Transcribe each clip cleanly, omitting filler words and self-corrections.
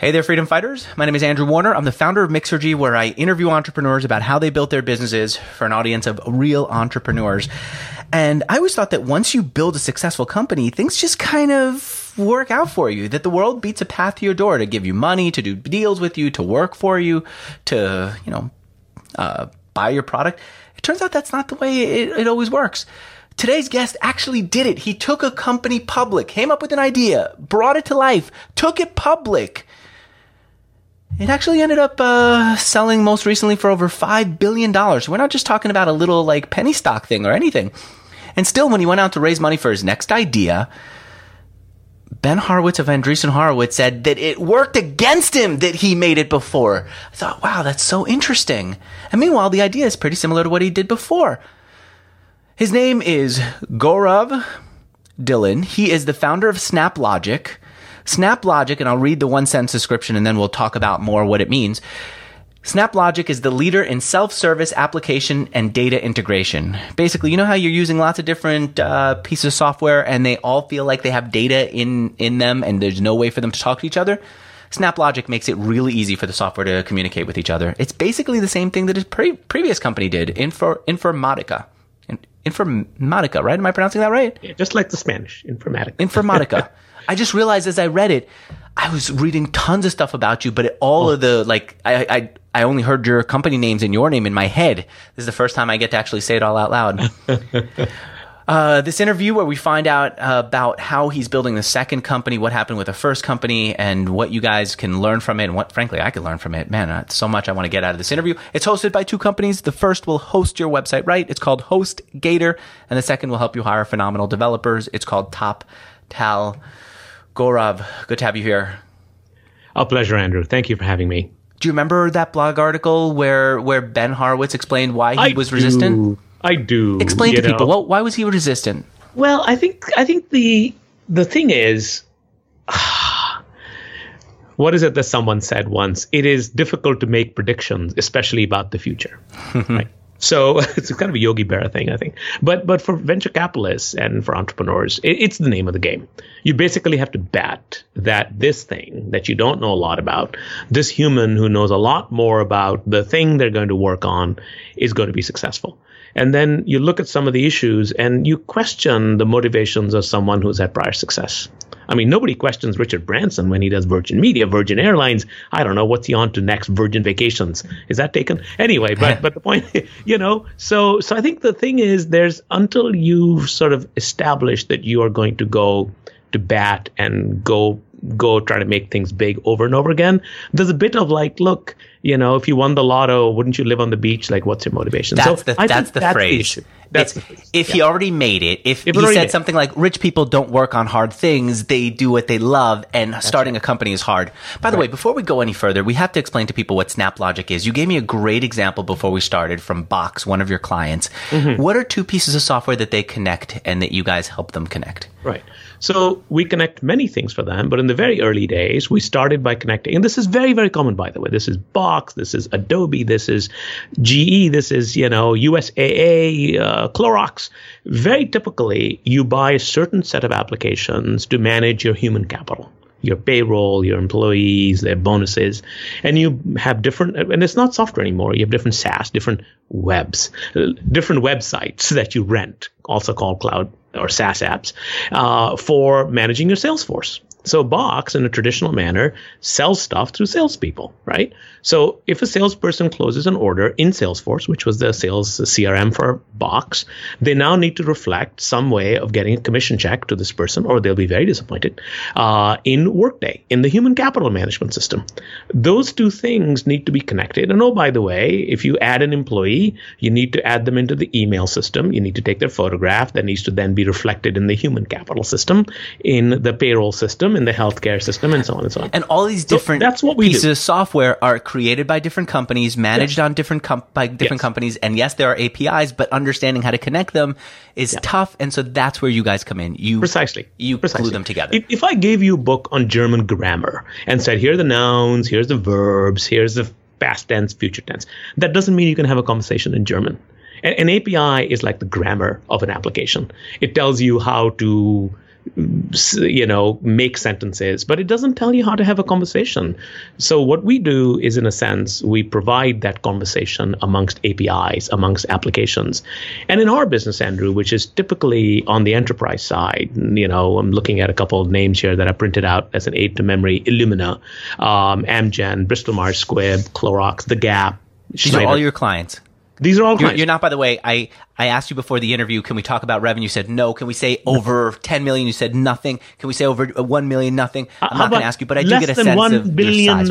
Hey there, freedom fighters. My name is Andrew Warner. I'm the founder of Mixergy, where I interview entrepreneurs about how they built their businesses for an audience of real entrepreneurs. And I always thought that once you build a successful company, things just kind of work out for you, that the world beats a path to your door to give you money, to do deals with you, to work for you, to, buy your product. It turns out that's not the way it always works. Today's guest actually did it. He took a company public, came up with an idea, brought it to life, took it public. It actually ended up selling most recently for over $5 billion. We're not just talking about a little penny stock thing or anything. And still, when he went out to raise money for his next idea, Ben Horowitz of Andreessen Horowitz said that it worked against him that he made it before. I thought, wow, that's so interesting. And meanwhile, the idea is pretty similar to what he did before. His name is Gaurav Dhillon. He is the founder of SnapLogic. SnapLogic, and I'll read the one-sentence description and then we'll talk about more what it means. SnapLogic is the leader in self-service application and data integration. Basically, you know how you're using lots of different pieces of software and they all feel like they have data in them and there's no way for them to talk to each other? SnapLogic makes it really easy for the software to communicate with each other. It's basically the same thing that his previous company did, Informatica. Informatica, right? Am I pronouncing that right? Yeah, just like the Spanish, Informatica. I just realized as I read it, I was reading tons of stuff about you, but of the, I only heard your company names and your name in my head. This is the first time I get to actually say it all out loud. This interview where we find out about how he's building the second company, what happened with the first company, and what you guys can learn from it, and what, frankly, I can learn from it. Man, so much I want to get out of this interview. It's hosted by two companies. The first will host your website, right? It's called HostGator, and the second will help you hire phenomenal developers. It's called TopTal. Gaurav, good to have you here. A pleasure, Andrew. Thank you for having me. Do you remember that blog article where Ben Horowitz explained why he was resistant? I do. Explain to people, why was he resistant? Well, I think the thing is, what is it that someone said once? It is difficult to make predictions, especially about the future. Right? So it's kind of a Yogi Berra thing, I think. But for venture capitalists and for entrepreneurs, it's the name of the game. You basically have to bet that this thing that you don't know a lot about, this human who knows a lot more about the thing they're going to work on, is going to be successful. And then you look at some of the issues and you question the motivations of someone who's had prior success. I mean, nobody questions Richard Branson when he does Virgin Media, Virgin Airlines. I don't know, what's he on to next? Virgin Vacations. Is that taken? Anyway, but the point, so I think the thing is until you've sort of established that you are going to go to bat and go try to make things big over and over again, there's a bit of look, if you won the lotto, wouldn't you live on the beach? What's your motivation? That's the phrase. That's the phrase. If he already made it, if he said something like, rich people don't work on hard things, they do what they love, and starting a company is hard. By the way, before we go any further, we have to explain to people what SnapLogic is. You gave me a great example before we started from Box, one of your clients. Mm-hmm. What are two pieces of software that they connect and that you guys help them connect? Right. So we connect many things for them, but in the very early days, we started by connecting, and this is very, very common, by the way. This is Box, this is Adobe, this is GE, this is, USAA, Clorox. Very typically, you buy a certain set of applications to manage your human capital, your payroll, your employees, their bonuses, and you have different, and it's not software anymore. You have different SaaS, different different websites that you rent, also called cloud or SaaS apps, for managing your sales force. So Box, in a traditional manner, sells stuff through salespeople, right? So if a salesperson closes an order in Salesforce, which was the sales CRM for Box, they now need to reflect some way of getting a commission check to this person, or they'll be very disappointed, in Workday, in the human capital management system. Those two things need to be connected. And oh, by the way, if you add an employee, you need to add them into the email system. You need to take their photograph that needs to then be reflected in the human capital system, in the payroll system, in the healthcare system, and so on and so on. And all these different pieces of software are created by different companies, managed on by different companies. And yes, there are APIs, but understanding how to connect them is tough. And so that's where you guys come in. You glue them together. If I gave you a book on German grammar and said, here are the nouns, here's the verbs, here's the past tense, future tense, that doesn't mean you can have a conversation in German. An API is like the grammar of an application. It tells you how to make sentences, but it doesn't tell you how to have a conversation. So what we do is, in a sense, we provide that conversation amongst APIs, amongst applications. And in our business, Andrew, which is typically on the enterprise side, I'm looking at a couple of names here that I printed out as an aid to memory: Illumina, Amgen, Bristol-Myers Squibb, Clorox, The Gap. These are all your clients. These are all clients. You're not, by the way, I asked you before the interview, can we talk about revenue? You said no. Can we say over 10 million? You said nothing. Can we say over 1 million? Nothing. I'm not going to ask you, but I do get a sense of $1 billion.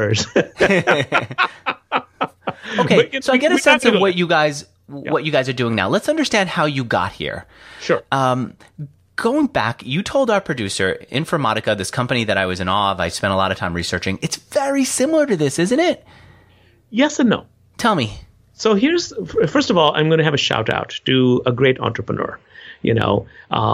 Okay, so I get a sense of what you guys are doing now. Let's understand how you got here. Sure. Going back, you told our producer, Informatica, this company that I was in awe of, I spent a lot of time researching. It's very similar to this, isn't it? Yes and no. Tell me. So first of all, I'm going to have a shout out to a great entrepreneur. Anil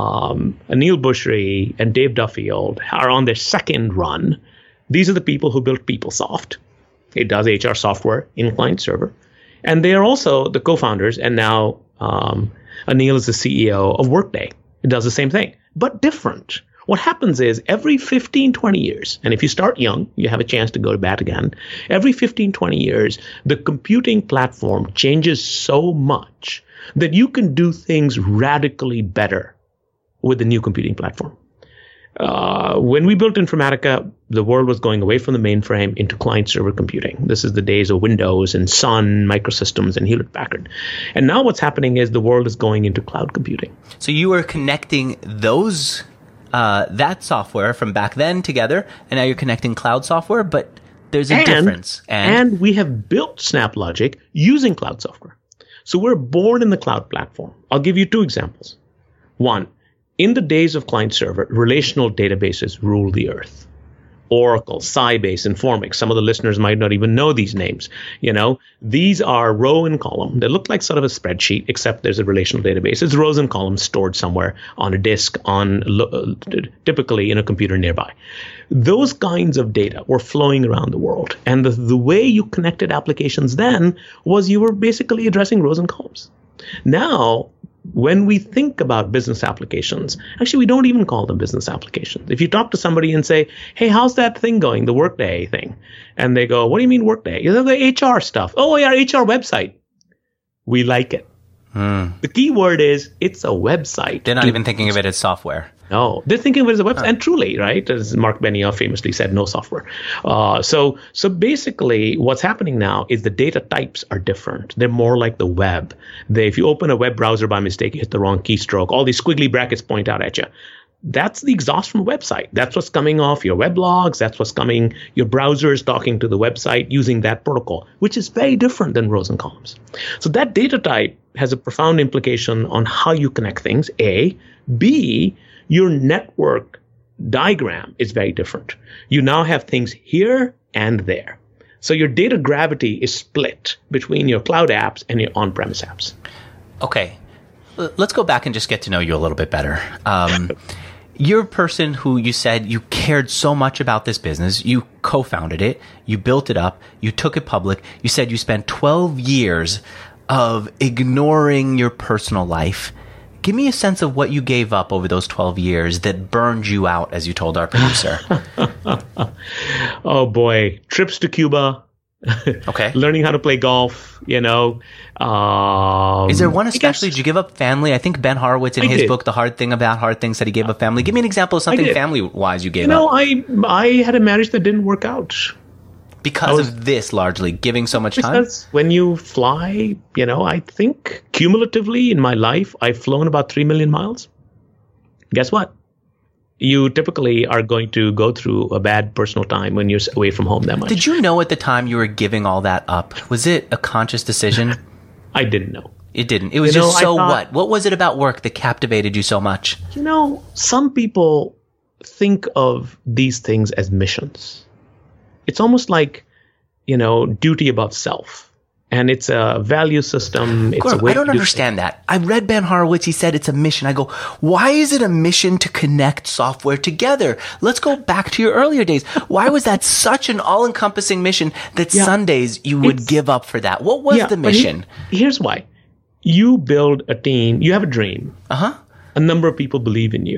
Bhusri and Dave Duffield are on their second run. These are the people who built PeopleSoft. It does HR software in client server. And they are also the co-founders. And now Anil is the CEO of Workday. It does the same thing, but different. What happens is every 15, 20 years, and if you start young, you have a chance to go to bat again. Every 15, 20 years, the computing platform changes so much that you can do things radically better with the new computing platform. When we built Informatica, the world was going away from the mainframe into client-server computing. This is the days of Windows and Sun, Microsystems, and Hewlett-Packard. And now what's happening is the world is going into cloud computing. So you are connecting those that software from back then together, and now you're connecting cloud software, but there's a difference. And we have built SnapLogic using cloud software. So we're born in the cloud platform. I'll give you two examples. One, in the days of client server, relational databases ruled the earth. Oracle, Sybase, Informix. Some of the listeners might not even know these names. These are row and column. They look like sort of a spreadsheet, except there's a relational database. It's rows and columns stored somewhere on a disk, typically in a computer nearby. Those kinds of data were flowing around the world. And the way you connected applications then was you were basically addressing rows and columns. Now, when we think about business applications, actually, we don't even call them business applications. If you talk to somebody and say, hey, how's that thing going, the Workday thing? And they go, what do you mean Workday? The HR stuff. Oh, yeah, HR website. We like it. The key word is it's a website. They're not even thinking of it as software. No, they're thinking of it as a website. And truly, right, as Mark Benioff famously said, no software. So basically what's happening now is the data types are different. They're more like the web. If you open a web browser by mistake, you hit the wrong keystroke, all these squiggly brackets point out at you. That's the exhaust from a website. That's what's coming off your weblogs. That's what's coming. Your browser is talking to the website using that protocol, which is very different than rows and columns. So that data type has a profound implication on how you connect things, A. B, your network diagram is very different. You now have things here and there. So your data gravity is split between your cloud apps and your on-premise apps. Okay. Let's go back and just get to know you a little bit better. You're a person who you said you cared so much about this business. You co-founded it. You built it up. You took it public. You said you spent 12 years of ignoring your personal life. Give me a sense of what you gave up over those 12 years that burned you out, as you told our producer. Oh, boy. Trips to Cuba. Okay. Learning how to play golf, Is there one especially? Did you give up family? I think Ben Horowitz in his book, The Hard Thing About Hard Things, said he gave up family. Give me an example of something family-wise you gave up. I had a marriage that didn't work out. Because of this, largely, giving so much time? Because when you fly, I think cumulatively in my life, I've flown about 3 million miles. Guess what? You typically are going to go through a bad personal time when you're away from home that much. Did you know at the time you were giving all that up? Was it a conscious decision? I didn't know. It didn't. It was what? What was it about work that captivated you so much? Some people think of these things as missions. It's almost like, duty above self. And it's a value system. It's a way I don't understand that. I read Ben Horowitz. He said it's a mission. I go, why is it a mission to connect software together? Let's go back to your earlier days. Why was that such an all-encompassing mission that Sundays you would give up for that? What was the mission? Here's why. You build a team. You have a dream. Uh-huh. A number of people believe in you.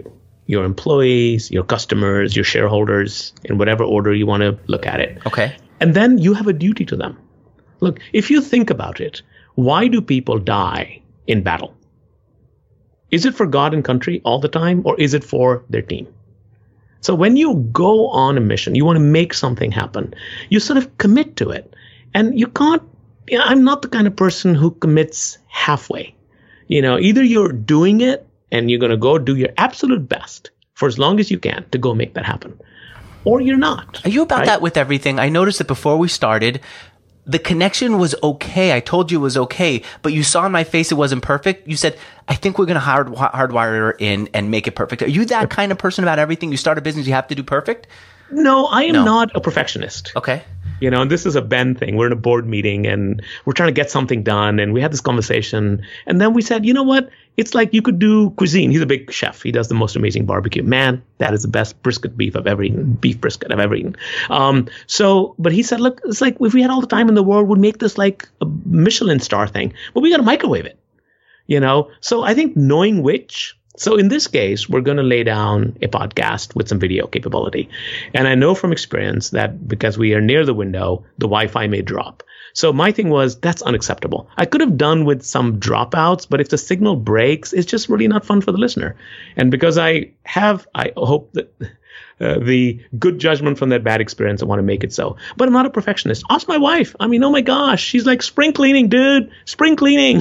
your employees, your customers, your shareholders, in whatever order you want to look at it. Okay. And then you have a duty to them. Look, if you think about it, why do people die in battle? Is it for God and country all the time, or is it for their team? So when you go on a mission, you want to make something happen, you sort of commit to it. And you can't, I'm not the kind of person who commits halfway. Either you're doing it and you're going to go do your absolute best for as long as you can to go make that happen, or you're not. Are you about that with everything? I noticed that before we started, the connection was okay. I told you it was okay, but you saw in my face it wasn't perfect. You said, I think we're going to hardwire her in and make it perfect. Are you that kind of person about everything? You start a business, you have to do perfect? No, I am not a perfectionist. Okay. And this is a Ben thing. We're in a board meeting and we're trying to get something done. And we had this conversation. And then we said, you know what? It's like you could do cuisine. He's a big chef. He does the most amazing barbecue. Man, that is the best brisket beef I've ever eaten. Beef brisket I've ever eaten. But he said, look, it's like if we had all the time in the world, we'd make this like a Michelin star thing. But we got to microwave it. So I think knowing which. So in this case, we're going to lay down a podcast with some video capability. And I know from experience that because we are near the window, the Wi-Fi may drop. So my thing was, that's unacceptable. I could have done with some dropouts, but if the signal breaks, it's just really not fun for the listener. And because I hope that the good judgment from that bad experience, I want to make it so. But I'm not a perfectionist. Ask my wife. I mean, oh my gosh, she's like, spring cleaning, dude, spring cleaning.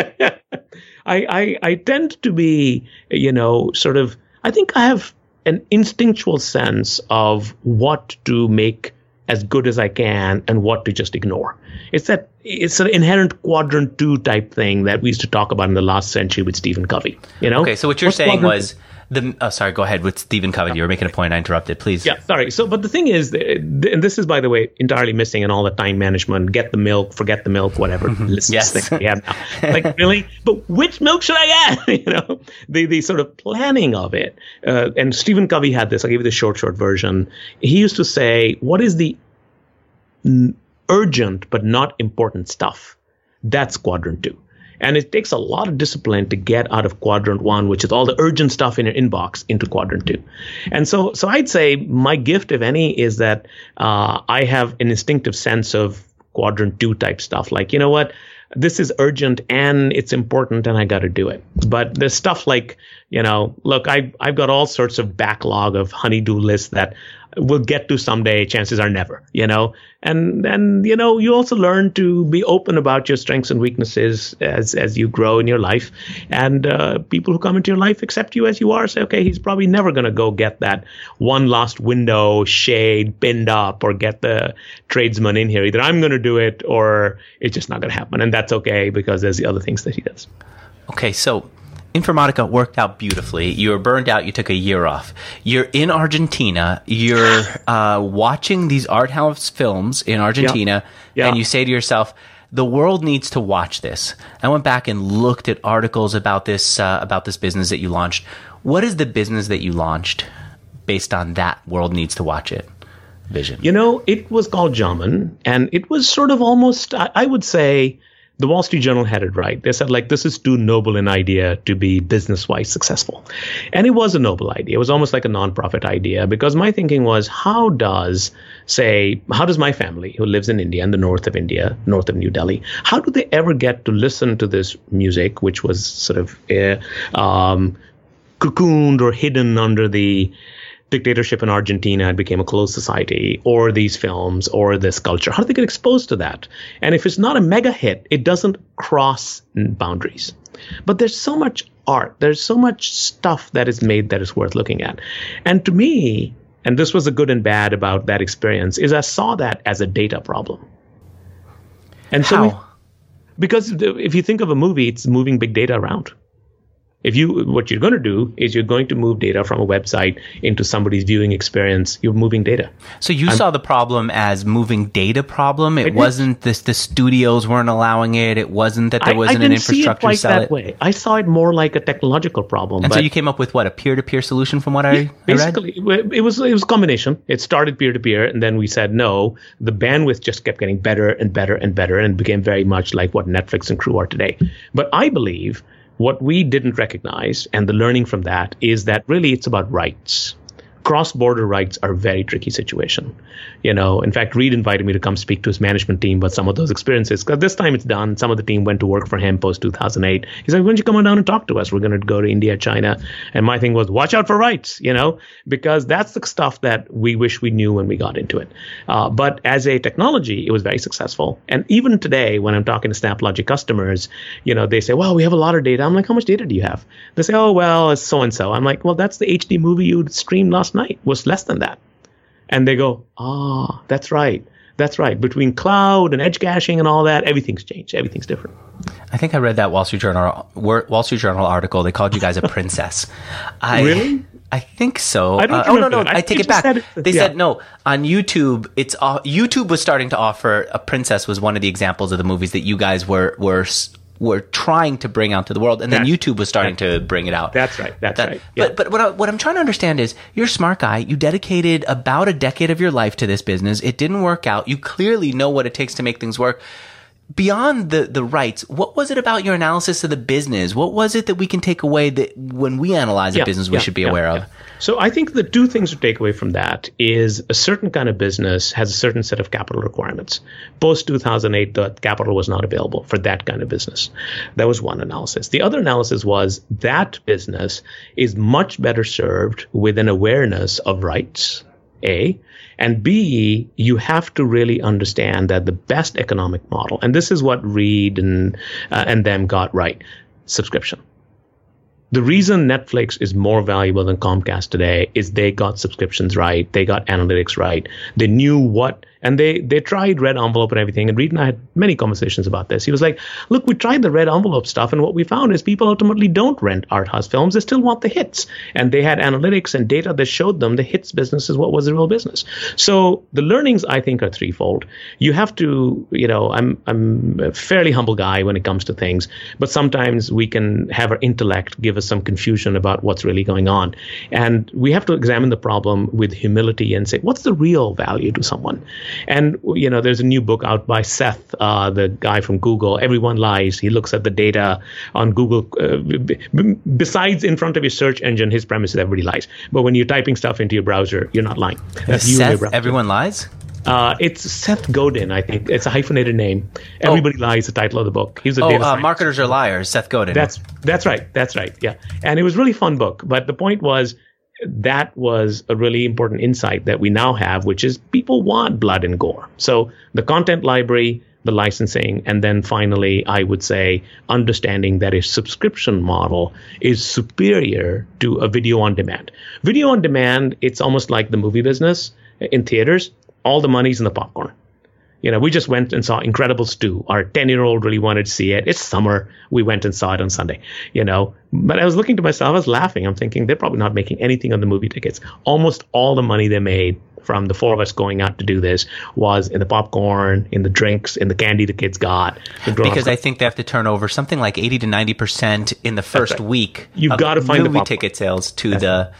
I tend to be, sort of, I think I have an instinctual sense of what to make as good as I can and what to just ignore. It's an inherent quadrant 2 type thing that we used to talk about in the last century with Stephen Covey. Okay, so what you're saying was sorry, go ahead with Stephen Covey. You were making a point. I interrupted. Please. Yeah, sorry. So, but the thing is, and this is, by the way, entirely missing in all the time management. Get the milk, forget the milk, whatever. Yes. Thing we have now. Like, really? But which milk should I get? The sort of planning of it. And Stephen Covey had this. I'll give you the short version. He used to say, what is the urgent but not important stuff? That's quadrant 2. And it takes a lot of discipline to get out of quadrant 1, which is all the urgent stuff in your inbox, into quadrant 2. And so I'd say my gift, if any, is that I have an instinctive sense of quadrant 2 type stuff. Like, you know what? This is urgent and it's important and I got to do it. But there's stuff like, look, I've got all sorts of backlog of honey-do lists that we'll get to someday. Chances are never, and you also learn to be open about your strengths and weaknesses as you grow in your life. And people who come into your life accept you as you are. Say, okay, he's probably never going to go get that one last window shade pinned up or get the tradesman in here. Either I'm going to do it or it's just not going to happen. And that's okay because there's the other things that he does. Okay, so Informatica worked out beautifully. You were burned out. You took a year off. You're in Argentina. You're watching these art house films in Argentina, and you say to yourself, the world needs to watch this. I went back and looked at articles about this business that you launched. What is the business that you launched based on that world needs to watch it vision? It was called Jaman, and it was sort of almost, I would say, the Wall Street Journal had it right. They said, like, this is too noble an idea to be business-wise successful. And it was a noble idea. It was almost like a nonprofit idea because my thinking was, how does my family who lives in India, in the north of India, north of New Delhi, how do they ever get to listen to this music, which was sort of cocooned or hidden under the dictatorship in Argentina? It became a closed society, or these films, or this culture. How do they get exposed to that? And if it's not a mega hit, it doesn't cross boundaries. But there's so much art. There's so much stuff that is made that is worth looking at. And to me, and this was the good and bad about that experience, is I saw that as a data problem. And so, because if you think of a movie, it's moving big data around. What you're going to do is you're going to move data from a website into somebody's viewing experience. You're moving data. So you saw the problem as moving data problem. It wasn't the studios weren't allowing it. It wasn't that there wasn't an infrastructure to sell it. That way. I saw it more like a technological problem. And so you came up with what, a peer-to-peer solution from what I read? Basically, it was a combination. It started peer-to-peer, and then we said no. The bandwidth just kept getting better and better and better, and became very much like what Netflix and Crew are today. But I believe What we didn't recognize, and the learning from that, is that really it's about rights. Cross-border rights are a very tricky situation. In fact, Reed invited me to come speak to his management team about some of those experiences. Because this time it's done. Some of the team went to work for him post-2008. He's like, why don't you come on down and talk to us? We're going to go to India, China. And my thing was, watch out for rights, because that's the stuff that we wish we knew when we got into it. But as a technology, it was very successful. And even today, when I'm talking to SnapLogic customers, they say, well, we have a lot of data. I'm like, how much data do you have? They say, oh, well, it's so-and-so. I'm like, well, that's the HD movie you streamed last night. Was less than that. And they go, that's right. That's right. Between cloud and edge caching and all that, everything's changed. Everything's different. I think I read that Wall Street Journal article. They called you guys a princess. Really? I think so. I don't remember that. I take it back. They said no. On YouTube, YouTube was starting to offer a princess was one of the examples of the movies that you guys were trying to bring out to the world, and then YouTube was starting to bring it out. That's right. That's right. Yeah. But what I'm trying to understand is, you're a smart guy. You dedicated about a decade of your life to this business. It didn't work out. You clearly know what it takes to make things work. Beyond the rights, what was it about your analysis of the business? What was it that we can take away that when we analyze a business we should be aware of? So I think the two things to take away from that is a certain kind of business has a certain set of capital requirements. Post 2008, the capital was not available for that kind of business. That was one analysis. The other analysis was that business is much better served with an awareness of rights, A. And B, you have to really understand that the best economic model, and this is what Reed and them got right, subscription. The reason Netflix is more valuable than Comcast today is they got subscriptions right. They got analytics right. They knew what, and they tried red envelope and everything. And Reed and I had many conversations about this. He was like, look, we tried the red envelope stuff. And what we found is people ultimately don't rent art house films. They still want the hits. And they had analytics and data that showed them the hits business is what was the real business. So the learnings, I think, are threefold. You have to, I'm a fairly humble guy when it comes to things, but sometimes we can have our intellect give us some confusion about what's really going on. And we have to examine the problem with humility and say, what's the real value to someone? And, there's a new book out by Seth, the guy from Google, Everyone Lies. He looks at the data on Google. Besides in front of your search engine, his premise is everybody lies. But when you're typing stuff into your browser, you're not lying. That's Seth, Everyone Lies? It's Seth Godin, I think. It's a hyphenated name. Everybody Lies, the title of the book. He's a data scientist. Marketers Are Liars, Seth Godin. That's right. Yeah. And it was a really fun book. But the point was, that was a really important insight that we now have, which is people want blood and gore. So the content library, the licensing, and then finally, I would say, understanding that a subscription model is superior to a video on demand. Video on demand, it's almost like the movie business in theaters. All the money's in the popcorn. We just went and saw Incredibles 2. Our 10-year-old really wanted to see it. It's summer. We went and saw it on Sunday, But I was looking to myself, I was laughing. I'm thinking they're probably not making anything on the movie tickets. Almost all the money they made from the four of us going out to do this was in the popcorn, in the drinks, in the candy the kids got. Because I think they have to turn over something like 80 to 90% in the first week. You've got to find the movie ticket sales to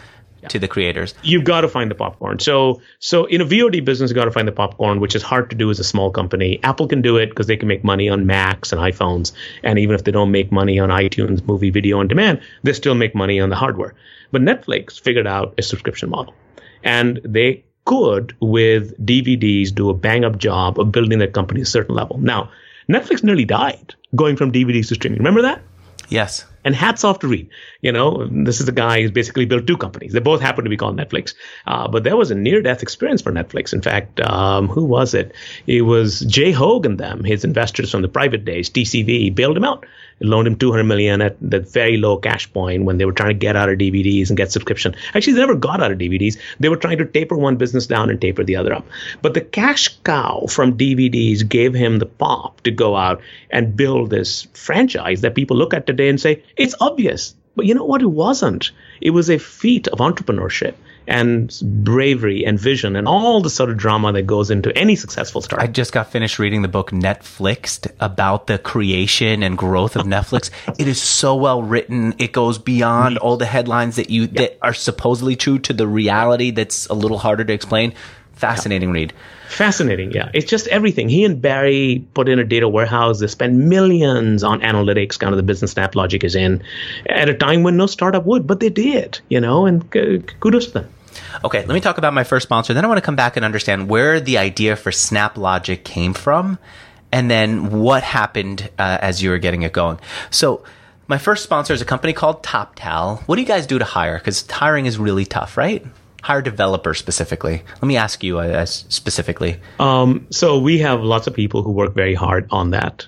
the creators. You've got to find the popcorn. So in a VOD business, you've got to find the popcorn, which is hard to do as a small company. Apple can do it because they can make money on Macs and iPhones. And even if they don't make money on iTunes, movie, video on demand, they still make money on the hardware. But Netflix figured out a subscription model. And they could, with DVDs, do a bang-up job of building their company to a certain level. Now, Netflix nearly died going from DVDs to streaming. Remember that? Yes. And hats off to Reed. This is the guy who's basically built two companies. They both happen to be called Netflix. But there was a near-death experience for Netflix. In fact, who was it? It was Jay Hogue and them, his investors from the private days, TCV, bailed him out. Loaned him $200 million at the very low cash point when they were trying to get out of DVDs and get subscription. Actually, they never got out of DVDs. They were trying to taper one business down and taper the other up. But the cash cow from DVDs gave him the pop to go out and build this franchise that people look at today and say, it's obvious. But you know what? It wasn't. It was a feat of entrepreneurship and bravery and vision and all the sort of drama that goes into any successful startup. I just got finished reading the book Netflixed about the creation and growth of Netflix. It is so well written. It goes beyond all the headlines that are supposedly true to the reality that's a little harder to explain. Fascinating read. Fascinating, yeah. It's just everything. He and Barry put in a data warehouse. They spend millions on analytics, kind of the business SnapLogic is in, at a time when no startup would, but they did, and kudos to them. Okay, let me talk about my first sponsor. Then I want to come back and understand where the idea for SnapLogic came from, and then what happened as you were getting it going. So my first sponsor is a company called TopTal. What do you guys do to hire? Because hiring is really tough, right? Hire developers specifically. Let me ask you specifically. So we have lots of people who work very hard on that.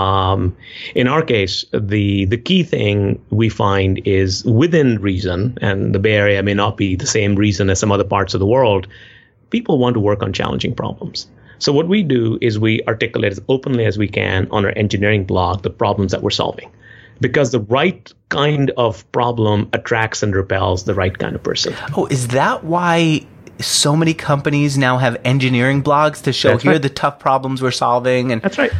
In our case, the key thing we find is within reason, and the Bay Area may not be the same reason as some other parts of the world, people want to work on challenging problems. So what we do is we articulate as openly as we can on our engineering blog the problems that we're solving. Because the right kind of problem attracts and repels the right kind of person. Oh, is that why so many companies now have engineering blogs to show the tough problems we're solving? And that's right.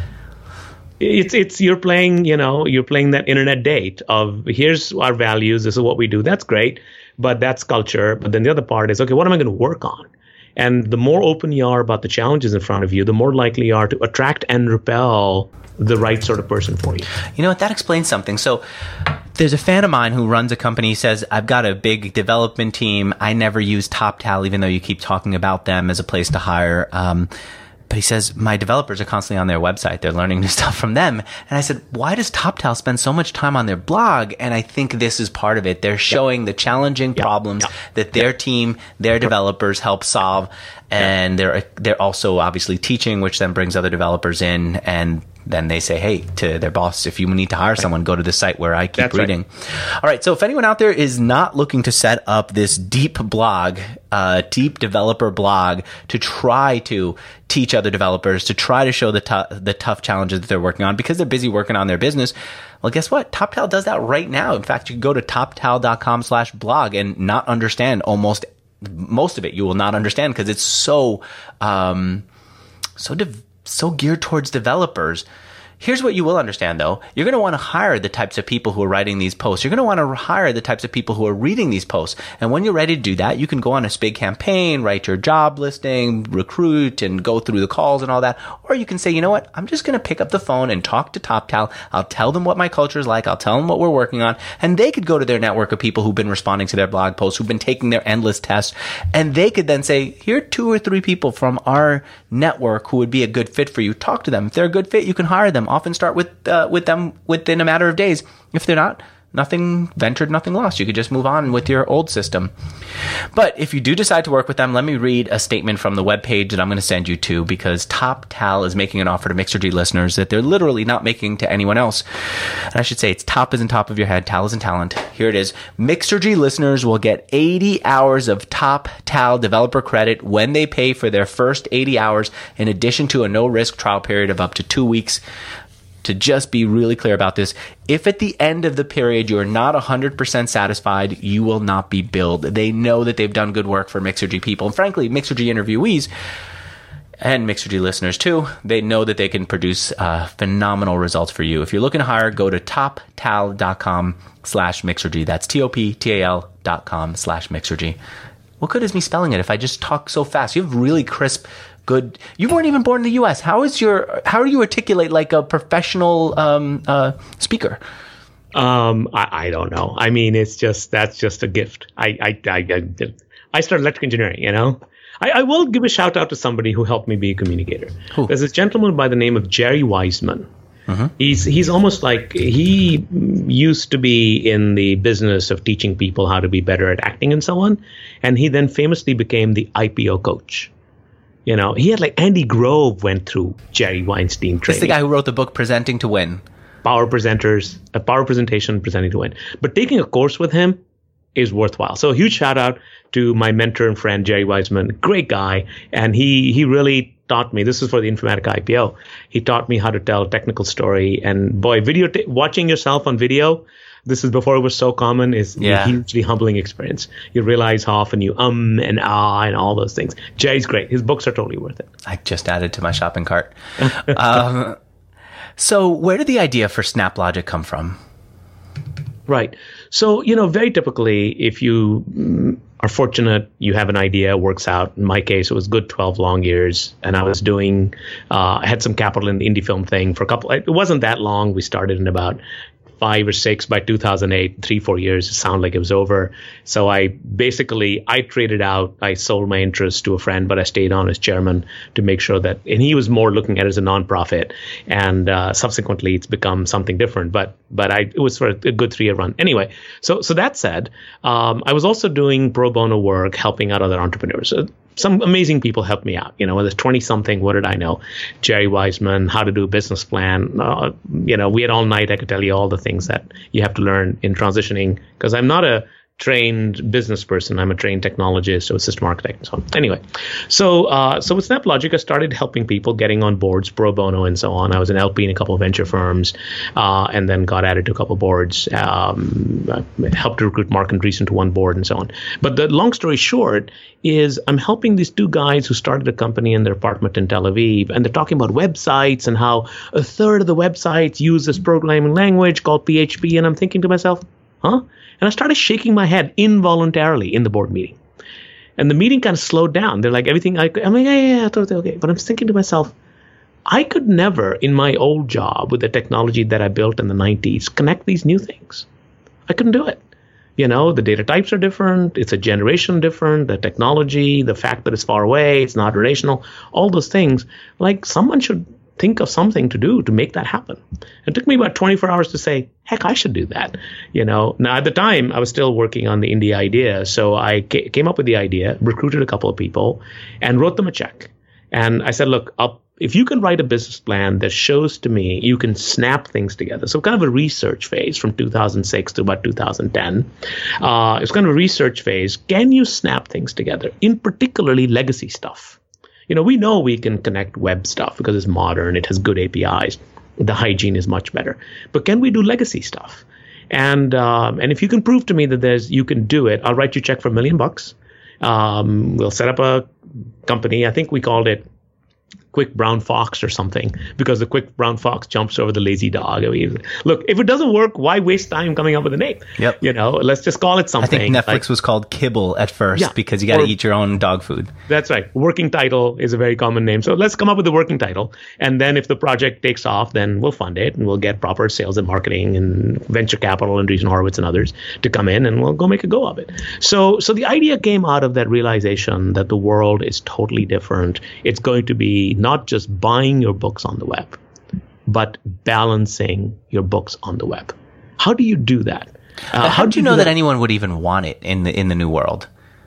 It's you're playing that internet date of here's our values, this is what we do. That's great, but that's culture. But then the other part is, okay, what am I going to work on? And the more open you are about the challenges in front of you, the more likely you are to attract and repel the right sort of person for you. You know what? That explains something. So there's a fan of mine who runs a company. He says, I've got a big development team. I never use TopTal, even though you keep talking about them as a place to hire. But he says, my developers are constantly on their website. They're learning new stuff from them. And I said, why does TopTal spend so much time on their blog? And I think this is part of it. They're showing the challenging problems that their team, their developers help solve. And they're also obviously teaching, which then brings other developers in. And then they say, hey, to their boss, if you need to hire someone, go to the site where I keep reading. Right. All right. So if anyone out there is not looking to set up this deep blog, deep developer blog to try to teach other developers, to try to show the tough challenges that they're working on because they're busy working on their business, well, guess what? TopTal does that right now. In fact, you can go to toptal.com/blog and not understand most of it. You will not understand because it's so geared towards developers. Here's what you will understand, though. You're going to want to hire the types of people who are writing these posts. You're going to want to hire the types of people who are reading these posts. And when you're ready to do that, you can go on a big campaign, write your job listing, recruit, and go through the calls and all that. Or you can say, you know what? I'm just going to pick up the phone and talk to TopTal. I'll tell them what my culture is like. I'll tell them what we're working on. And they could go to their network of people who've been responding to their blog posts, who've been taking their endless tests. And they could then say, here are 2 or 3 people from our network who would be a good fit for you. Talk to them. If they're a good fit, you can hire them. Often start with them within a matter of days. If they're not, nothing ventured, nothing lost. You could just move on with your old system. But if you do decide to work with them, let me read a statement from the webpage that I'm going to send you to, because TopTal is making an offer to Mixergy listeners that they're literally not making to anyone else. And I should say it's top as in top of your head, Tal as in talent. Here it is. Mixergy listeners will get 80 hours of TopTal developer credit when they pay for their first 80 hours, in addition to a no-risk trial period of up to 2 weeks. To just be really clear about this, if at the end of the period you're not 100% satisfied, you will not be billed. They know that they've done good work for Mixergy people. And frankly, Mixergy interviewees and Mixergy listeners too, they know that they can produce phenomenal results for you. If you're looking to hire, go to toptal.com/Mixergy. That's TOPTAL.com/Mixergy. What good is me spelling it if I just talk so fast? You have really crisp, good. You weren't even born in the U.S. How do you articulate like a professional speaker? I don't know. I mean, that's just a gift. I started electrical engineering. I will give a shout out to somebody who helped me be a communicator. Who? There's this gentleman by the name of Jerry Wiseman. Mm-hmm. He's almost like he used to be in the business of teaching people how to be better at acting and so on, and he then famously became the IPO coach. He had like Andy Grove went through Jerry Weinstein training. That's the guy who wrote the book Presenting to Win. Power presentation, presenting to win. But taking a course with him is worthwhile. So a huge shout out to my mentor and friend, Jerry Wiseman. Great guy. And he really taught me, this is for the Informatica IPO, he taught me how to tell a technical story. And boy, watching yourself on video, this is before it was so common, is a hugely humbling experience. You realize how often you and ah and all those things. Jerry's great. His books are totally worth it. I just added to my shopping cart. So where did the idea for SnapLogic come from? Right. So, very typically, if you are fortunate, you have an idea, works out. In my case, it was good 12 long years. And I was I had some capital in the indie film thing for it wasn't that long. We started in about 5 or 6 by 2008, 3-4 years. It sounded like it was over. So I traded out. I sold my interest to a friend, but I stayed on as chairman to make sure and he was more looking at it as a nonprofit. And subsequently, it's become something different. But it was for a good 3-year run. Anyway, so that said, I was also doing pro bono work, helping out other entrepreneurs. Some amazing people helped me out. When there's 20-something, what did I know? Jerry Wiseman, how to do a business plan. We had all night. I could tell you all the things that you have to learn in transitioning, because I'm not a trained business person. I'm a trained technologist or system architect and so on. Anyway, so with SnapLogic, I started helping people getting on boards pro bono and so on. I was an LP in a couple of venture firms, and then got added to a couple of boards, helped to recruit Mark Andreessen to one board and so on. But the long story short is I'm helping these 2 guys who started a company in their apartment in Tel Aviv, and they're talking about websites and how a third of the websites use this programming language called PHP. And I'm thinking to myself, huh? And I started shaking my head involuntarily in the board meeting. And the meeting kind of slowed down. They're like, I'm like, yeah, totally okay. But I'm thinking to myself, I could never, in my old job with the technology that I built in the 90s, connect these new things. I couldn't do it. The data types are different. It's a generation different. The technology, the fact that it's far away, it's not relational, all those things. Like, someone should think of something to do to make that happen. It took me about 24 hours to say, heck, I should do that. Now at the time I was still working on the indie idea. So I came up with the idea, recruited a couple of people and wrote them a check. And I said, look, if you can write a business plan that shows to me you can snap things together. So kind of a research phase from 2006 to about 2010. It's kind of a research phase. Can you snap things together, in particularly legacy stuff? We know we can connect web stuff because it's modern. It has good APIs. The hygiene is much better. But can we do legacy stuff? And if you can prove to me that you can do it, I'll write you a check for $1 million. We'll set up a company. I think we called it Quick Brown Fox or something, because the quick brown fox jumps over the lazy dog. I mean, look, if it doesn't work, why waste time coming up with a name? Yep. Let's just call it something. I think Netflix was called Kibble at first, because you got to eat your own dog food. That's right. Working title is a very common name. So let's come up with a working title. And then if the project takes off, then we'll fund it and we'll get proper sales and marketing and venture capital and Andreessen Horowitz and others to come in, and we'll go make a go of it. So the idea came out of that realization that the world is totally different. It's going to be not just buying your books on the web, but balancing your books on the web. How do you do that? How do you know that anyone would even want it in the new world?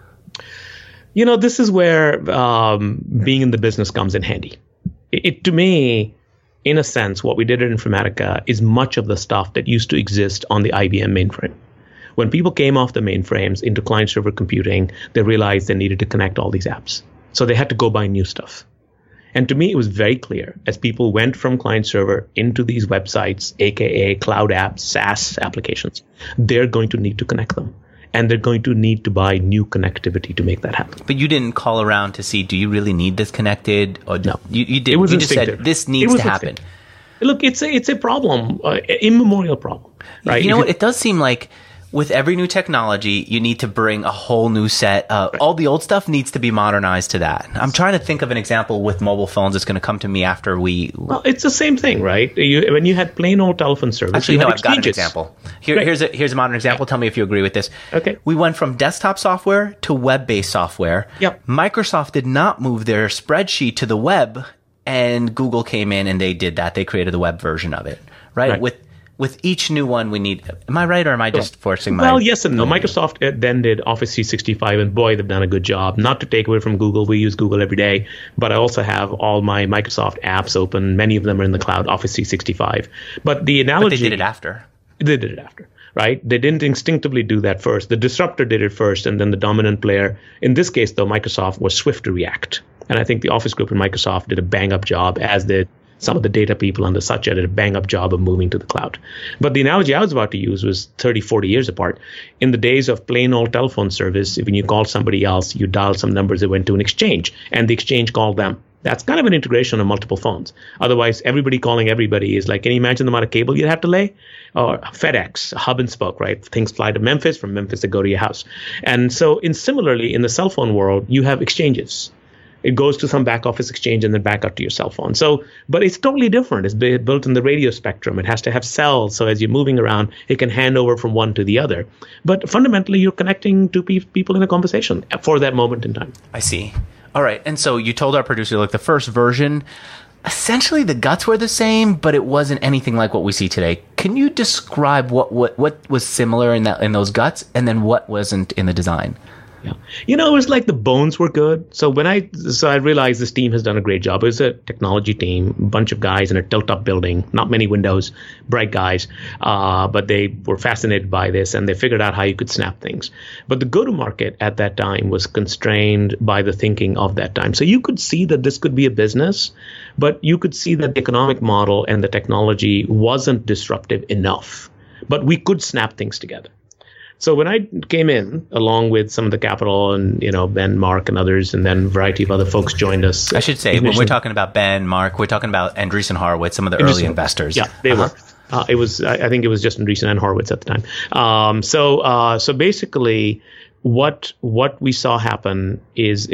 This is where being in the business comes in handy. To me, in a sense, what we did at Informatica is much of the stuff that used to exist on the IBM mainframe. When people came off the mainframes into client-server computing, they realized they needed to connect all these apps. So they had to go buy new stuff. And to me, it was very clear as people went from client-server into these websites, aka cloud apps, SaaS applications, they're going to need to connect them. And they're going to need to buy new connectivity to make that happen. But you didn't call around to see, do you really need this connected? Or no. You did. It was you just instinctive. said, this needs to happen. Instinctive. Look, it's a problem, immemorial problem. Right? You know what? It does seem like with every new technology, you need to bring a whole new set. Right. All the old stuff needs to be modernized to that. I'm trying to think of an example with mobile phones that's going to come to me after we... Well, it's the same thing, right? When you had plain old telephone service, actually, no, I've got an example. Here's a modern example. Okay. Tell me if you agree with this. Okay. We went from desktop software to web-based software. Yep. Microsoft did not move their spreadsheet to the web, and Google came in and they did that. They created the web version of it, right? With each new one, we need... Am I right, or am I just forcing my... Well, yes and no. Microsoft then did Office 365, and boy, they've done a good job. Not to take away from Google. We use Google every day. But I also have all my Microsoft apps open. Many of them are in the cloud, Office 365. But the analogy... But they did it after. They did it after, right? They didn't instinctively do that first. The disruptor did it first, and then the dominant player. In this case, though, Microsoft was swift to react. And I think the Office group in Microsoft did a bang-up job, as did some of the data people under Satya did a bang-up job of moving to the cloud. But the analogy I was about to use was 30, 40 years apart. In the days of plain old telephone service, when you called somebody else, you dialed some numbers that went to an exchange, and the exchange called them. That's kind of an integration of multiple phones. Otherwise, everybody calling everybody is like, can you imagine the amount of cable you'd have to lay? Or FedEx, hub and spoke, right? Things fly to Memphis, from Memphis they go to your house. And so similarly, in the cell phone world, you have exchanges. It goes to some back office exchange and then back up to your cell phone. So, but it's totally different. It's built in the radio spectrum. It has to have cells. So as you're moving around, it can hand over from one to the other. But fundamentally, you're connecting two people in a conversation for that moment in time. I see. All right. And so you told our producer, like the first version, essentially the guts were the same, but it wasn't anything like what we see today. Can you describe what was similar in those guts and then what wasn't in the design? Yeah. It was like the bones were good. So I realized this team has done a great job. It was a technology team, a bunch of guys in a tilt-up building, not many windows, bright guys, but they were fascinated by this and they figured out how you could snap things. But the go-to-market at that time was constrained by the thinking of that time. So you could see that this could be a business, but you could see that the economic model and the technology wasn't disruptive enough. But we could snap things together. So when I came in, along with some of the capital and, Ben, Mark, and others, and then a variety of other folks joined us. I should say, when we're talking about Ben, Mark, we're talking about Andreessen Horowitz, some of the early investors. Yeah, they were. It was, I think it was just Andreessen and Horowitz at the time. So basically, what we saw happen is,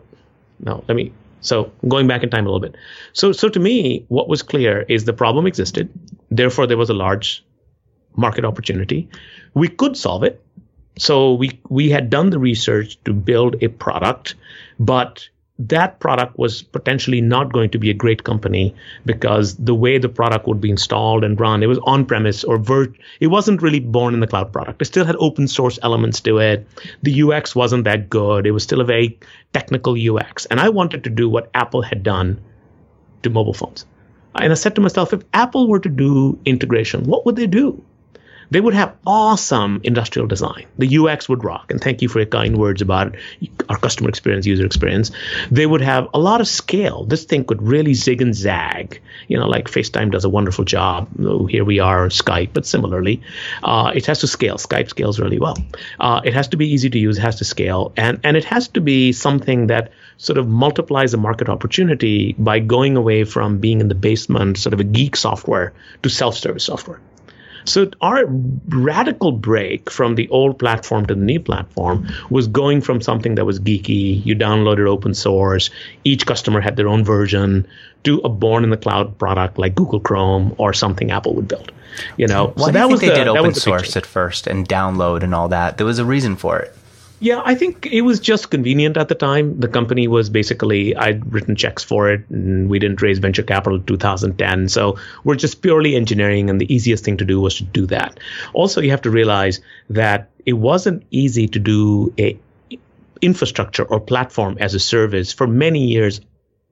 so going back in time a little bit. So to me, what was clear is the problem existed. Therefore, there was a large market opportunity. We could solve it. So we had done the research to build a product, but that product was potentially not going to be a great company because the way the product would be installed and run, it was on-premise or it wasn't really born in the cloud product. It still had open source elements to it. The UX wasn't that good. It was still a very technical UX. And I wanted to do what Apple had done to mobile phones. And I said to myself, if Apple were to do integration, what would they do? They would have awesome industrial design. The UX would rock. And thank you for your kind words about our customer experience, user experience. They would have a lot of scale. This thing could really zig and zag. Like FaceTime does a wonderful job. Here we are on Skype, but similarly, it has to scale. Skype scales really well. It has to be easy to use. It has to scale. And it has to be something that sort of multiplies the market opportunity by going away from being in the basement, sort of a geek software, to self-service software. So our radical break from the old platform to the new platform was going from something that was geeky, you downloaded open source, each customer had their own version, to a born in the cloud product like Google Chrome or something Apple would build. Why do you think they did open source at first and download and all that? There was a reason for it. Yeah, I think it was just convenient at the time. The company was basically, I'd written checks for it, and we didn't raise venture capital in 2010. So we're just purely engineering, and the easiest thing to do was to do that. Also, you have to realize that it wasn't easy to do a infrastructure or platform as a service for many years.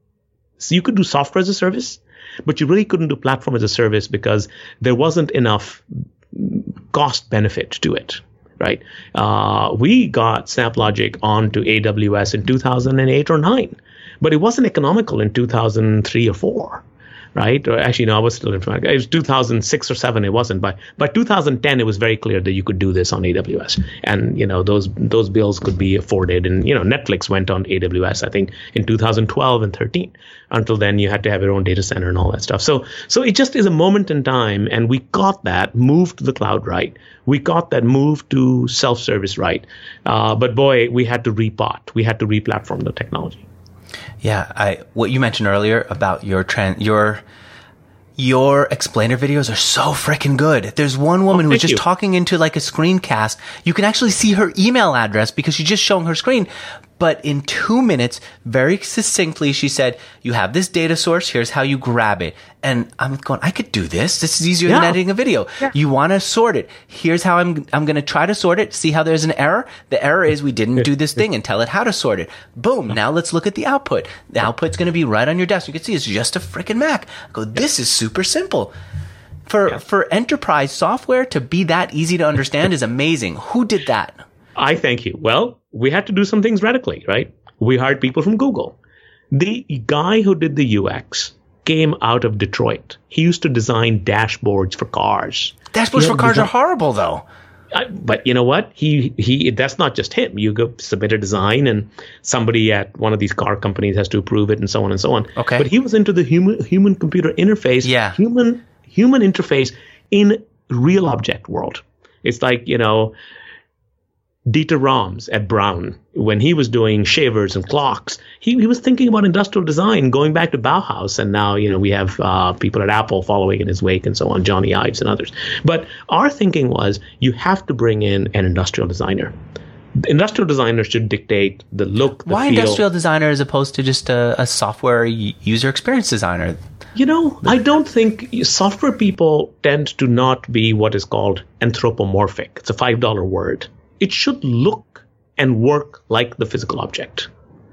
So you could do software as a service, but you really couldn't do platform as a service because there wasn't enough cost benefit to it. Right. We got SnapLogic onto AWS in 2008 or 9, but it wasn't economical in 2003 or 4. Right. Or actually, no, I was still in Informatica. It was 2006 or 7. It wasn't. By 2010, it was very clear that you could do this on AWS. And, those bills could be afforded. And, Netflix went on AWS, I think, in 2012 and 13. Until then, you had to have your own data center and all that stuff. So it just is a moment in time. And we got that move to the cloud right. We got that move to self-service right. But boy, we had to repot. We had to replatform the technology. Yeah, what you mentioned earlier about your explainer videos are so freaking good. There's one woman who was just talking into like a screencast. You can actually see her email address because she's just showing her screen. But in 2 minutes, very succinctly, she said, you have this data source. Here's how you grab it. And I'm going, I could do this. This is easier than editing a video. Yeah. You want to sort it. Here's how I'm going to try to sort it. See how there's an error? The error is we didn't do this thing and tell it how to sort it. Boom. Now let's look at the output. The output's going to be right on your desk. You can see it's just a freaking Mac. I go, this is super simple. For enterprise software to be that easy to understand is amazing. Who did that? I thank you. Well, we had to do some things radically, right? We hired people from Google. The guy who did the UX came out of Detroit. He used to design dashboards for cars. Dashboards for cars are horrible, though. But you know what? He that's not just him. You go submit a design, and somebody at one of these car companies has to approve it, and so on and so on. Okay. But he was into the human computer interface. Yeah. Human interface in real object world. It's like, Dieter Rams at Brown, when he was doing shavers and clocks, he was thinking about industrial design, going back to Bauhaus. And now, we have people at Apple following in his wake and so on, Johnny Ives and others. But our thinking was you have to bring in an industrial designer. The industrial designer should dictate the look, the Why feel. industrial designer as opposed to just a software user experience designer? I don't think software people tend to not be what is called anthropomorphic. It's a $5 word. It should look and work like the physical object.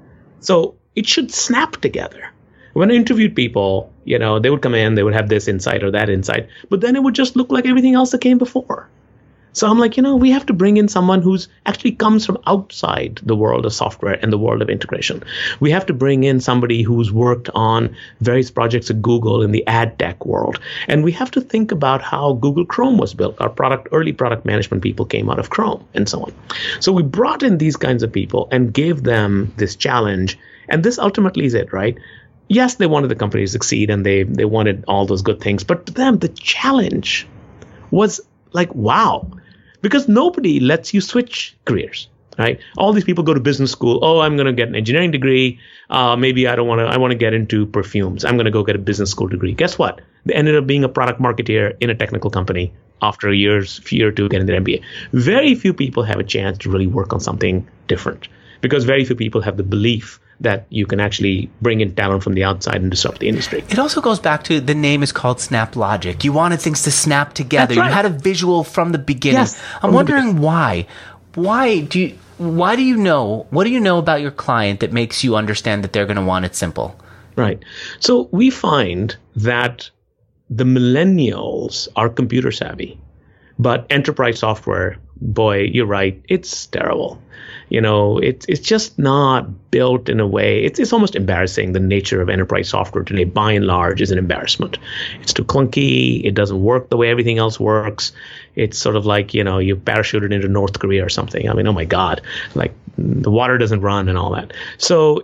So it should snap together. When I interviewed people, they would come in, they would have this insight or that insight, but then it would just look like everything else that came before. So I'm like, we have to bring in someone who's actually comes from outside the world of software and the world of integration. We have to bring in somebody who's worked on various projects at Google in the ad tech world. And we have to think about how Google Chrome was built. Our early product management people came out of Chrome and so on. So we brought in these kinds of people and gave them this challenge. And this ultimately is it, right? Yes, they wanted the company to succeed and they wanted all those good things. But to them, the challenge was like, wow. Because nobody lets you switch careers, right? All these people go to business school. Oh, I'm going to get an engineering degree. Maybe I want to get into perfumes. I'm going to go get a business school degree. Guess what? They ended up being a product marketeer in a technical company after a year or two getting their MBA. Very few people have a chance to really work on something different because very few people have the belief that you can actually bring in talent from the outside and disrupt the industry. It also goes back to the name is called Snap Logic. You wanted things to snap together. That's right. You had a visual from the beginning. Yes, I'm wondering why. What do you know about your client that makes you understand that they're going to want it simple? Right. So we find that the millennials are computer savvy, but enterprise software, boy, you're right, it's terrible. It's just not built in a way. It's almost embarrassing. The nature of enterprise software today, by and large, is an embarrassment. It's too clunky. It doesn't work the way everything else works. It's sort of like, you parachuted into North Korea or something. I mean, oh my God, like the water doesn't run and all that. So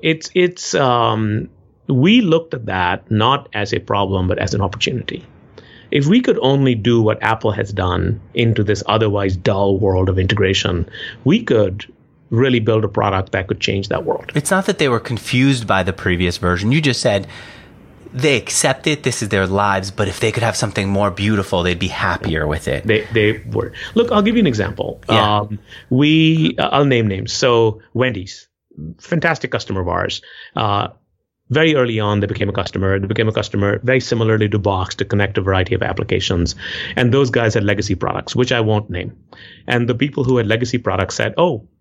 we looked at that not as a problem, but as an opportunity. If we could only do what Apple has done into this otherwise dull world of integration, we could really build a product that could change that world. It's not that they were confused by the previous version. You just said they accept it. This is their lives. But if they could have something more beautiful, they'd be happier with it. They were. Look, I'll give you an example. Yeah. I'll name names. So Wendy's, fantastic customer of ours. Very early on, they became a customer. They became a customer very similarly to Box to connect a variety of applications. And those guys had legacy products, which I won't name. And the people who had legacy products said,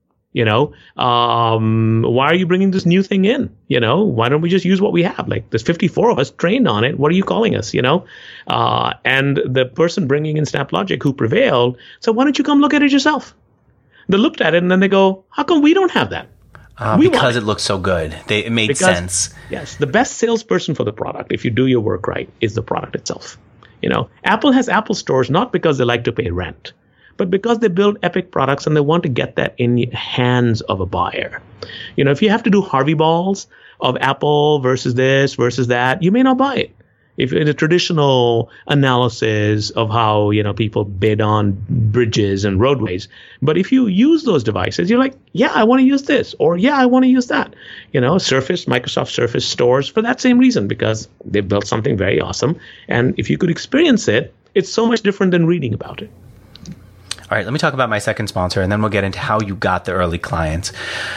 why are you bringing this new thing in? Why don't we just use what we have? Like, there's 54 of us trained on it. What are you calling us? And the person bringing in SnapLogic who prevailed said, why don't you come look at it yourself? They looked at it and then they go, how come we don't have that? Because it looks so good. It made sense. Yes. The best salesperson for the product, if you do your work right, is the product itself. Apple has Apple stores not because they like to pay rent, but because they build epic products and they want to get that in the hands of a buyer. If you have to do Harvey balls of Apple versus this versus that, you may not buy it. If in a traditional analysis of how, people bid on bridges and roadways. But if you use those devices, you're like, yeah, I want to use this, or yeah, I want to use that. Surface, Microsoft Surface stores for that same reason, because they built something very awesome. And if you could experience it, it's so much different than reading about it. All right, let me talk about my second sponsor, and then we'll get into how you got the early clients.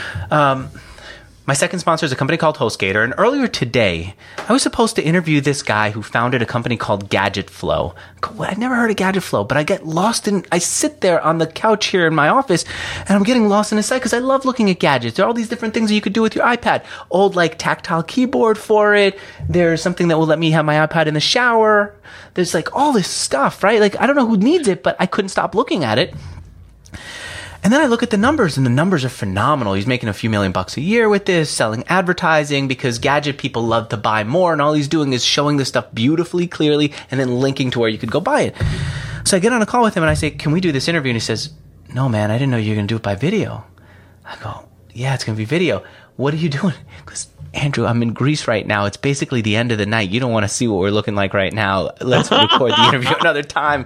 My second sponsor is a company called HostGator, and earlier today, I was supposed to interview this guy who founded a company called GadgetFlow. I'd never heard of GadgetFlow, but I sit there on the couch here in my office, and I'm getting lost in his site because I love looking at gadgets. There are all these different things that you could do with your iPad. Old, tactile keyboard for it. There's something that will let me have my iPad in the shower. There's, all this stuff, right? I don't know who needs it, but I couldn't stop looking at it. And then I look at the numbers, and the numbers are phenomenal. He's making a few $1 million a year with this, selling advertising because gadget people love to buy more, and all he's doing is showing this stuff beautifully, clearly, and then linking to where you could go buy it. So I get on a call with him, and I say, can we do this interview? And he says, no, man, I didn't know you were going to do it by video. I go, yeah, it's going to be video. What are you doing? Because, Andrew, I'm in Greece right now. It's basically the end of the night. You don't want to see what we're looking like right now. Let's record the interview another time.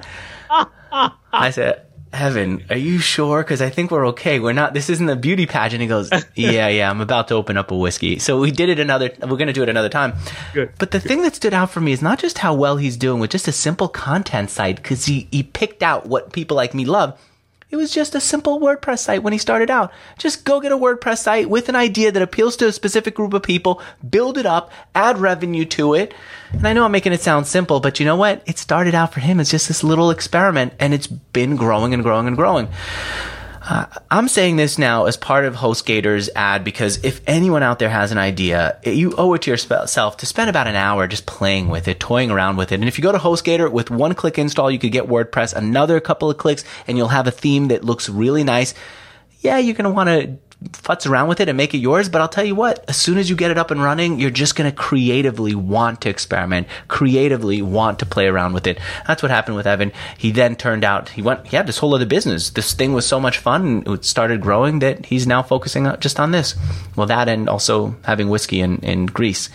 I said, Evan, are you sure? Because I think we're okay. This isn't a beauty pageant. He goes, yeah, I'm about to open up a whiskey. So we're going to do it another time. Good. But the thing that stood out for me is not just how well he's doing with just a simple content site, because he picked out what people like me love. It was just a simple WordPress site when he started out. Just go get a WordPress site with an idea that appeals to a specific group of people, build it up, add revenue to it. And I know I'm making it sound simple, but you know what? It started out for him as just this little experiment, and it's been growing and growing and growing. I'm saying this now as part of HostGator's ad because if anyone out there has an idea, you owe it to yourself to spend about an hour just playing with it, toying around with it. And if you go to HostGator, with one click install, you could get WordPress, another couple of clicks, and you'll have a theme that looks really nice. Yeah, you're going to want to futz around with it and make it yours, but I'll tell you what, as soon as you get it up and running, you're just going to creatively want to experiment, creatively want to play around with it. That's what happened with Evan. He then turned out, he had this whole other business. This thing was so much fun, and it started growing that he's now focusing just on this. Well, that and also having whiskey in Greece.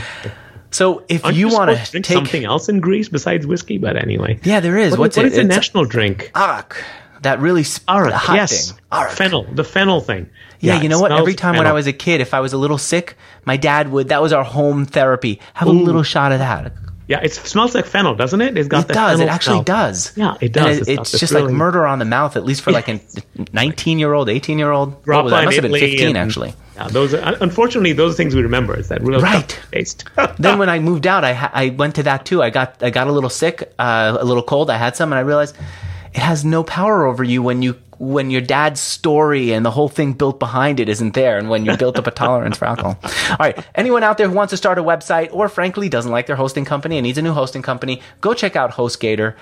So if you want to drink take something else in Greece besides whiskey, but anyway. Yeah, there is. What is the national drink? Arak. That really hot yes. thing. Arak. Fennel, the fennel thing. Yeah, you know what? Every time when I was a kid, if I was a little sick, my dad that was our home therapy. Have a little shot of that. Yeah, it smells like fennel, doesn't it? It does. It actually does. Yeah, it does. It's just really like murder on the mouth, at least for like a 19-year-old, 18-year-old. What was that? It must have been 15, actually. Yeah, unfortunately, those things we remember. It's that real taste. Then when I moved out, I went to that too. I got a little sick, a little cold. I had some, and I realized it has no power over you when your dad's story and the whole thing built behind it isn't there, and when you built up a tolerance for alcohol. All right, anyone out there who wants to start a website or frankly doesn't like their hosting company and needs a new hosting company, go check out HostGator.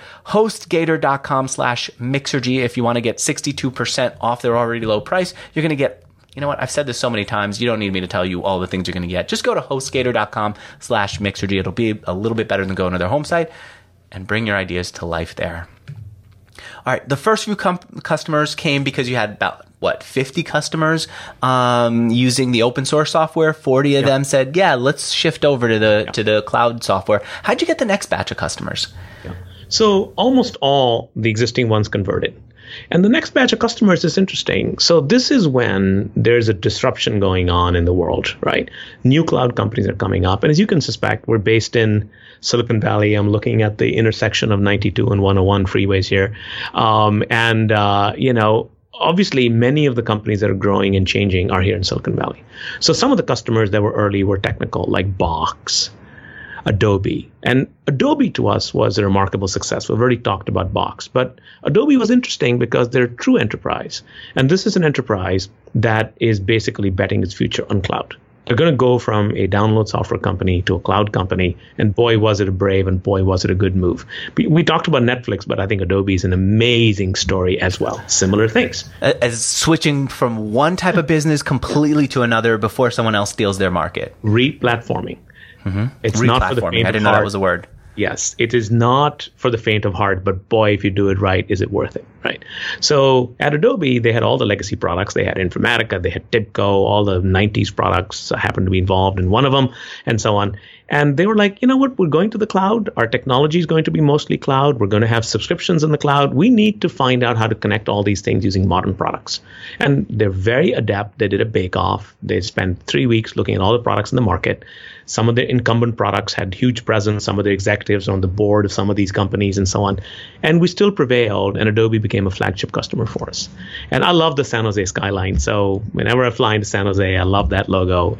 HostGator.com/Mixergy if you want to get 62% off their already low price. You're going to get, you know what? I've said this so many times. You don't need me to tell you all the things you're going to get. Just go to HostGator.com/Mixergy. It'll be a little bit better than going to their home site, and bring your ideas to life there. All right, the first few customers came because you had about, 50 customers using the open source software. 40 of them said, yeah, let's shift over to the cloud software. How'd you get the next batch of customers? Yeah. So almost all the existing ones converted. And the next batch of customers is interesting. So this is when there's a disruption going on in the world, right? New cloud companies are coming up. And as you can suspect, we're based in Silicon Valley. I'm looking at the intersection of 92 and 101 freeways here. Obviously, many of the companies that are growing and changing are here in Silicon Valley. So some of the customers that were early were technical, like Box, Adobe. And Adobe to us was a remarkable success. We've already talked about Box, but Adobe was interesting because they're true enterprise. And this is an enterprise that is basically betting its future on cloud. They're going to go from a download software company to a cloud company. And boy, was it a brave, and boy, was it a good move. We talked about Netflix, but I think Adobe is an amazing story as well. Similar things. As switching from one type of business completely to another before someone else steals their market. Replatforming. Mm-hmm. It's not for the faint of heart. I didn't know that was a word. Yes, it is not for the faint of heart, but boy, if you do it right, is it worth it, right? So at Adobe, they had all the legacy products. They had Informatica, they had TIBCO, all the 90s products happened to be involved in one of them, and so on. And they were like, you know what, we're going to the cloud. Our technology is going to be mostly cloud. We're going to have subscriptions in the cloud. We need to find out how to connect all these things using modern products. And they're very adept. They did a bake-off. They spent 3 weeks looking at all the products in the market. Some of the incumbent products had huge presence. Some of the executives on the board of some of these companies and so on. And we still prevailed, and Adobe became a flagship customer for us. And I love the San Jose skyline. So whenever I fly into San Jose, I love that logo,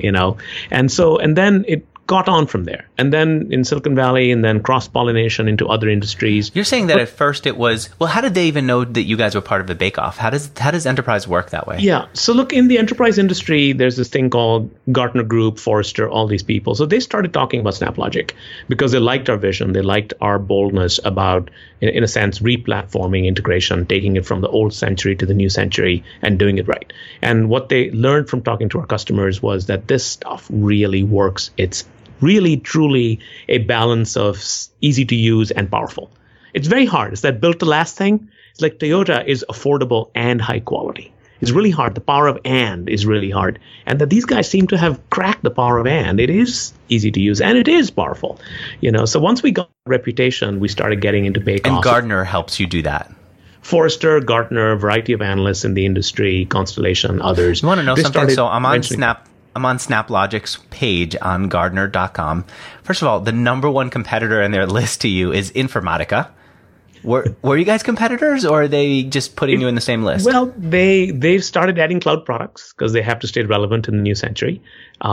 And then it got on from there. And then in Silicon Valley, and then cross-pollination into other industries. You're saying that at first it was, well, how did they even know that you guys were part of the bake-off? How does enterprise work that way? Yeah. So look, in the enterprise industry, there's this thing called Gartner Group, Forrester, all these people. So they started talking about SnapLogic because they liked our vision. They liked our boldness about, in a sense, replatforming integration, taking it from the old century to the new century and doing it right. And what they learned from talking to our customers was that this stuff really works. It's really, truly a balance of easy to use and powerful. It's very hard. It's that built to last thing. It's like Toyota is affordable and high quality. It's really hard. The power of and is really hard. And that these guys seem to have cracked the power of and. It is easy to use and it is powerful. So once we got a reputation, we started getting into bake-offs. And Gartner helps you do that. Forrester, Gartner, a variety of analysts in the industry, Constellation, others. You want to know something? So I'm on SnapLogic's page on Gartner.com. First of all, the number one competitor in their list to you is Informatica. Were you guys competitors, or are they just putting you in the same list? Well, they've started adding cloud products because they have to stay relevant in the new century.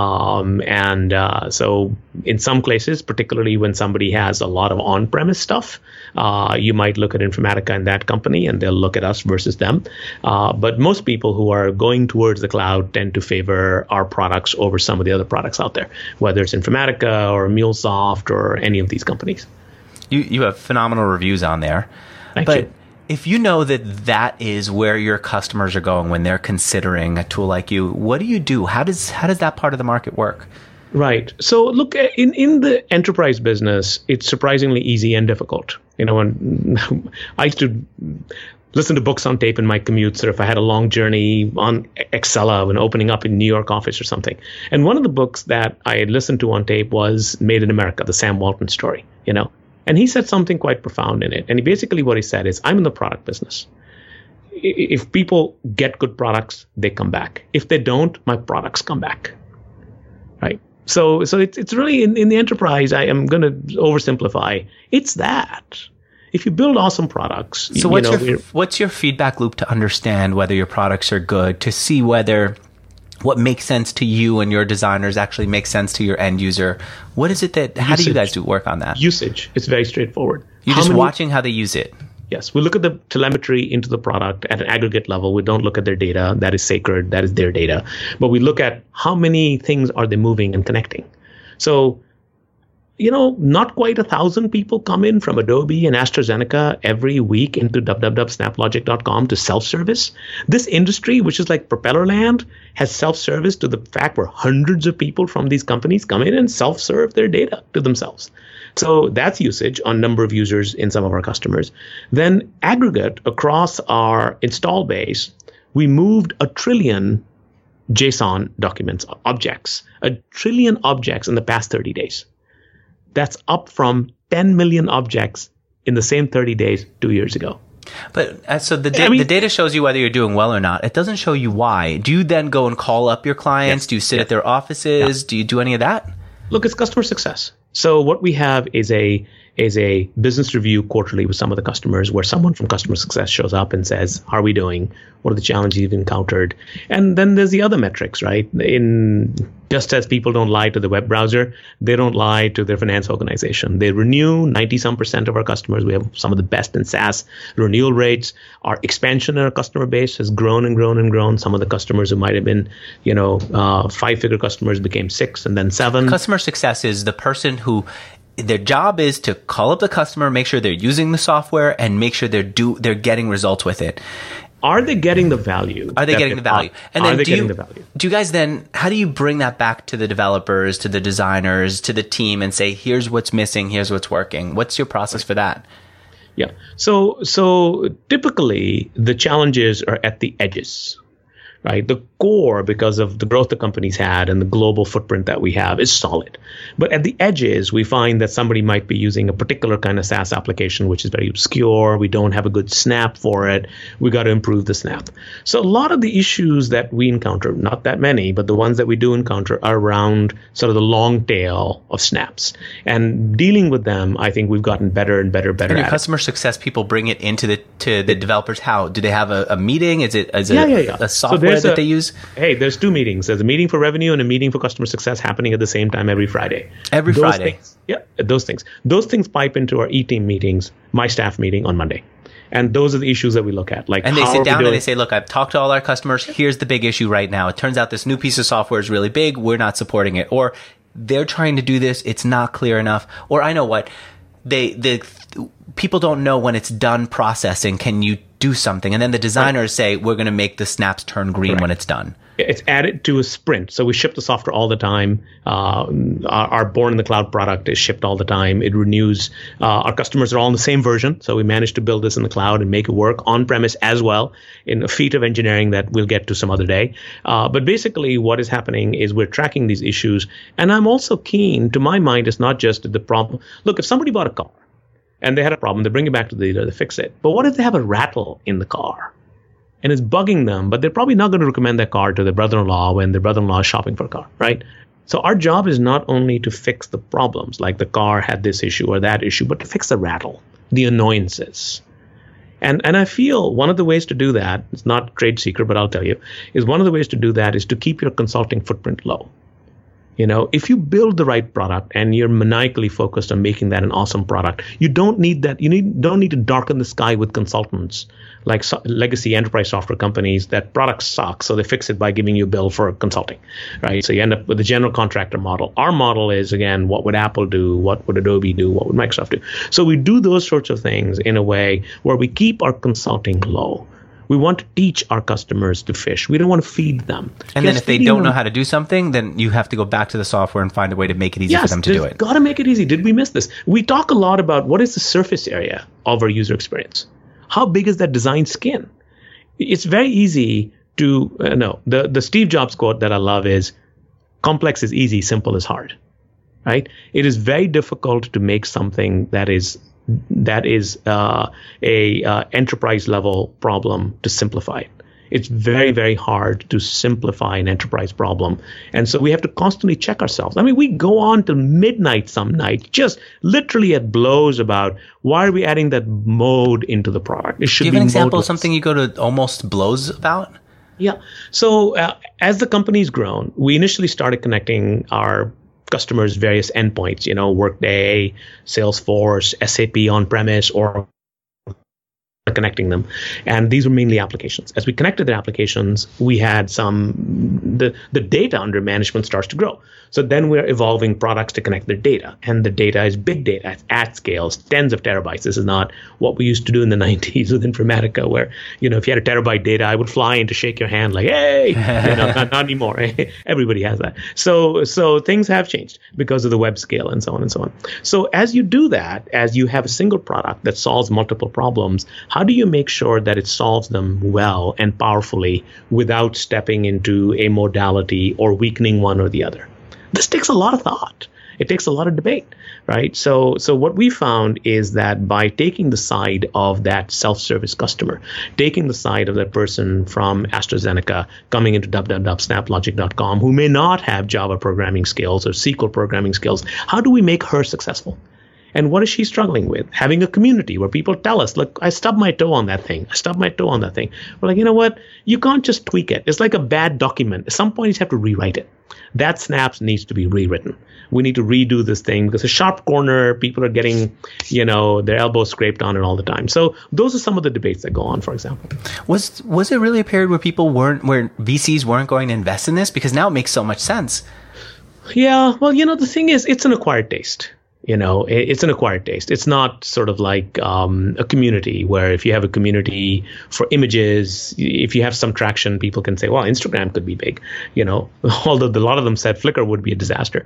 So in some places, particularly when somebody has a lot of on-premise stuff, you might look at Informatica and that company, and they'll look at us versus them. But most people who are going towards the cloud tend to favor our products over some of the other products out there, whether it's Informatica or MuleSoft or any of these companies. You have phenomenal reviews on there. Thank you. If you know that is where your customers are going when they're considering a tool like you, what do you do? How does that part of the market work? Right. So look, in the enterprise business, it's surprisingly easy and difficult. When I used to listen to books on tape in my commutes, or if I had a long journey on Excella when opening up in New York office or something. And one of the books that I had listened to on tape was Made in America, the Sam Walton story, And he said something quite profound in it. And what he said is, I'm in the product business. If people get good products, they come back. If they don't, my products come back. Right? So it's really in the enterprise, I am going to oversimplify. It's that. If you build awesome products. So what's your feedback loop to understand whether your products are good, to see whether what makes sense to you and your designers actually makes sense to your end user? What is it how do you guys work on that? Usage. It's very straightforward. You're just watching how they use it. Yes. We look at the telemetry into the product at an aggregate level. We don't look at their data. That is sacred. That is their data. But we look at how many things are they moving and connecting. So, not quite 1,000 people come in from Adobe and AstraZeneca every week into www.snaplogic.com to self-service. This industry, which is like propeller land, has self-service to the fact where hundreds of people from these companies come in and self-serve their data to themselves. So that's usage on number of users in some of our customers. Then aggregate across our install base, we moved 1 trillion JSON documents, objects, 1 trillion objects in the past 30 days. That's up from 10 million objects in the same 30 days 2 years ago. But so the data shows you whether you're doing well or not. It doesn't show you why. Do you then go and call up your clients? Yes. Do you sit at their offices? Yeah. Do you do any of that? Look, it's customer success. So what we have is a business review quarterly with some of the customers, where someone from customer success shows up and says, how are we doing? What are the challenges you've encountered? And then there's the other metrics, right? Just as people don't lie to the web browser, they don't lie to their finance organization. They renew 90% of our customers. We have some of the best in SaaS renewal rates. Our expansion in our customer base has grown and grown and grown. Some of the customers who might have been, 5-figure customers became 6 and then 7. Customer success is the person who their job is to call up the customer, make sure they're using the software, and make sure they're getting results with it. Are they getting the value? Are they getting the value? And then do you guys then, how do you bring that back to the developers, to the designers, to the team, and say, here's what's missing, here's what's working? What's your process for that? Yeah. So typically the challenges are at the edges. Right? The core, because of the growth the company's had and the global footprint that we have, is solid. But at the edges, we find that somebody might be using a particular kind of SaaS application, which is very obscure. We don't have a good snap for it. We got to improve the snap. So a lot of the issues that we encounter, not that many, but the ones that we do encounter are around sort of the long tail of snaps. And dealing with them, I think we've gotten better and better and your customer success people bring it into the developers. How? Do they have a meeting? Is it a software that they use? Hey, there's 2 meetings. There's a meeting for revenue and a meeting for customer success happening at the same time every Friday. Those things. Those things pipe into our E-team meetings, my staff meeting on Monday. And those are the issues that we look at. And they sit down and they say, look, I've talked to all our customers. Here's the big issue right now. It turns out this new piece of software is really big. We're not supporting it. Or they're trying to do this. It's not clear enough. Or I know what. People don't know when it's done processing. Can you do something? And then the designers say, we're going to make the snaps turn green when it's done. It's added to a sprint. So we ship the software all the time. Our Born in the Cloud product is shipped all the time. It renews. Our customers are all in the same version. So we managed to build this in the cloud and make it work on premise as well, in a feat of engineering that we'll get to some other day. But basically what is happening is we're tracking these issues. And I'm also keen, to my mind, it's not just the problem. Look, if somebody bought a car and they had a problem, they bring it back to the dealer, they fix it. But what if they have a rattle in the car? And it's bugging them, but they're probably not going to recommend that car to their brother-in-law when their brother-in-law is shopping for a car, right? So our job is not only to fix the problems, like the car had this issue or that issue, but to fix the rattle, the annoyances. And I feel one of the ways to do that, it's not trade secret, but I'll tell you, is one of the ways to do that is to keep your consulting footprint low. You know, if you build the right product and you're maniacally focused on making that an awesome product, you don't need that. Don't need to darken the sky with consultants like legacy enterprise software companies that products suck, so they fix it by giving you a bill for consulting, right? So you end up with a general contractor model. Our model is, again, what would Apple do? What would Adobe do? What would Microsoft do? So we do those sorts of things in a way where we keep our consulting low. We want to teach our customers to fish. We don't want to feed them. And then if they don't know how to do something, then you have to go back to the software and find a way to make it easy for them to do it. Got to make it easy. Did we miss this? We talk a lot about what is the surface area of our user experience. How big is that design skin? It's very easy to know. The Steve Jobs quote that I love is, complex is easy, simple is hard, right? It is very difficult to make something that is a enterprise level problem to simplify it. It's very, very hard to simplify an enterprise problem. And so we have to constantly check ourselves. I mean, we go on till midnight some night, just literally at blows about why are we adding that mode into the product? It should be. Do you have an example modeless. of something you go to almost blows about? Yeah. So as the company's grown, we initially started connecting our customers' various endpoints, you know, Workday, Salesforce, SAP on-premise, or connecting them. And these were mainly applications. As we connected the applications, we had the data under management starts to grow. So then we're evolving products to connect their data. And the data is big data. It's at scales, tens of terabytes. This is not what we used to do in the 90s with Informatica, where, you know, if you had a terabyte data, I would fly in to shake your hand like, hey, you know, not anymore. Right? Everybody has that. So things have changed because of the web scale and so on and so on. So as you do that, as you have a single product that solves multiple problems, how do you make sure that it solves them well and powerfully without stepping into a modality or weakening one or the other? This takes a lot of thought. It takes a lot of debate, right? So what we found is that by taking the side of that self-service customer, taking the side of that person from AstraZeneca coming into www.snaplogic.com who may not have Java programming skills or SQL programming skills, how do we make her successful? And what is she struggling with? Having a community where people tell us, look, I stubbed my toe on that thing. I stubbed my toe on that thing. We're like, you know what? You can't just tweak it. It's like a bad document. At some point, you have to rewrite it. That Snaps needs to be rewritten. We need to redo this thing because a sharp corner, people are getting, you know, their elbows scraped on it all the time. So those are some of the debates that go on, for example. Was it really a period where where VCs weren't going to invest in this? Because now it makes so much sense. Yeah. Well, you know, the thing is, it's an acquired taste. You know, it's an acquired taste. It's not sort of like a community where if you have a community for images, if you have some traction, people can say, well, Instagram could be big, you know, although a lot of them said Flickr would be a disaster.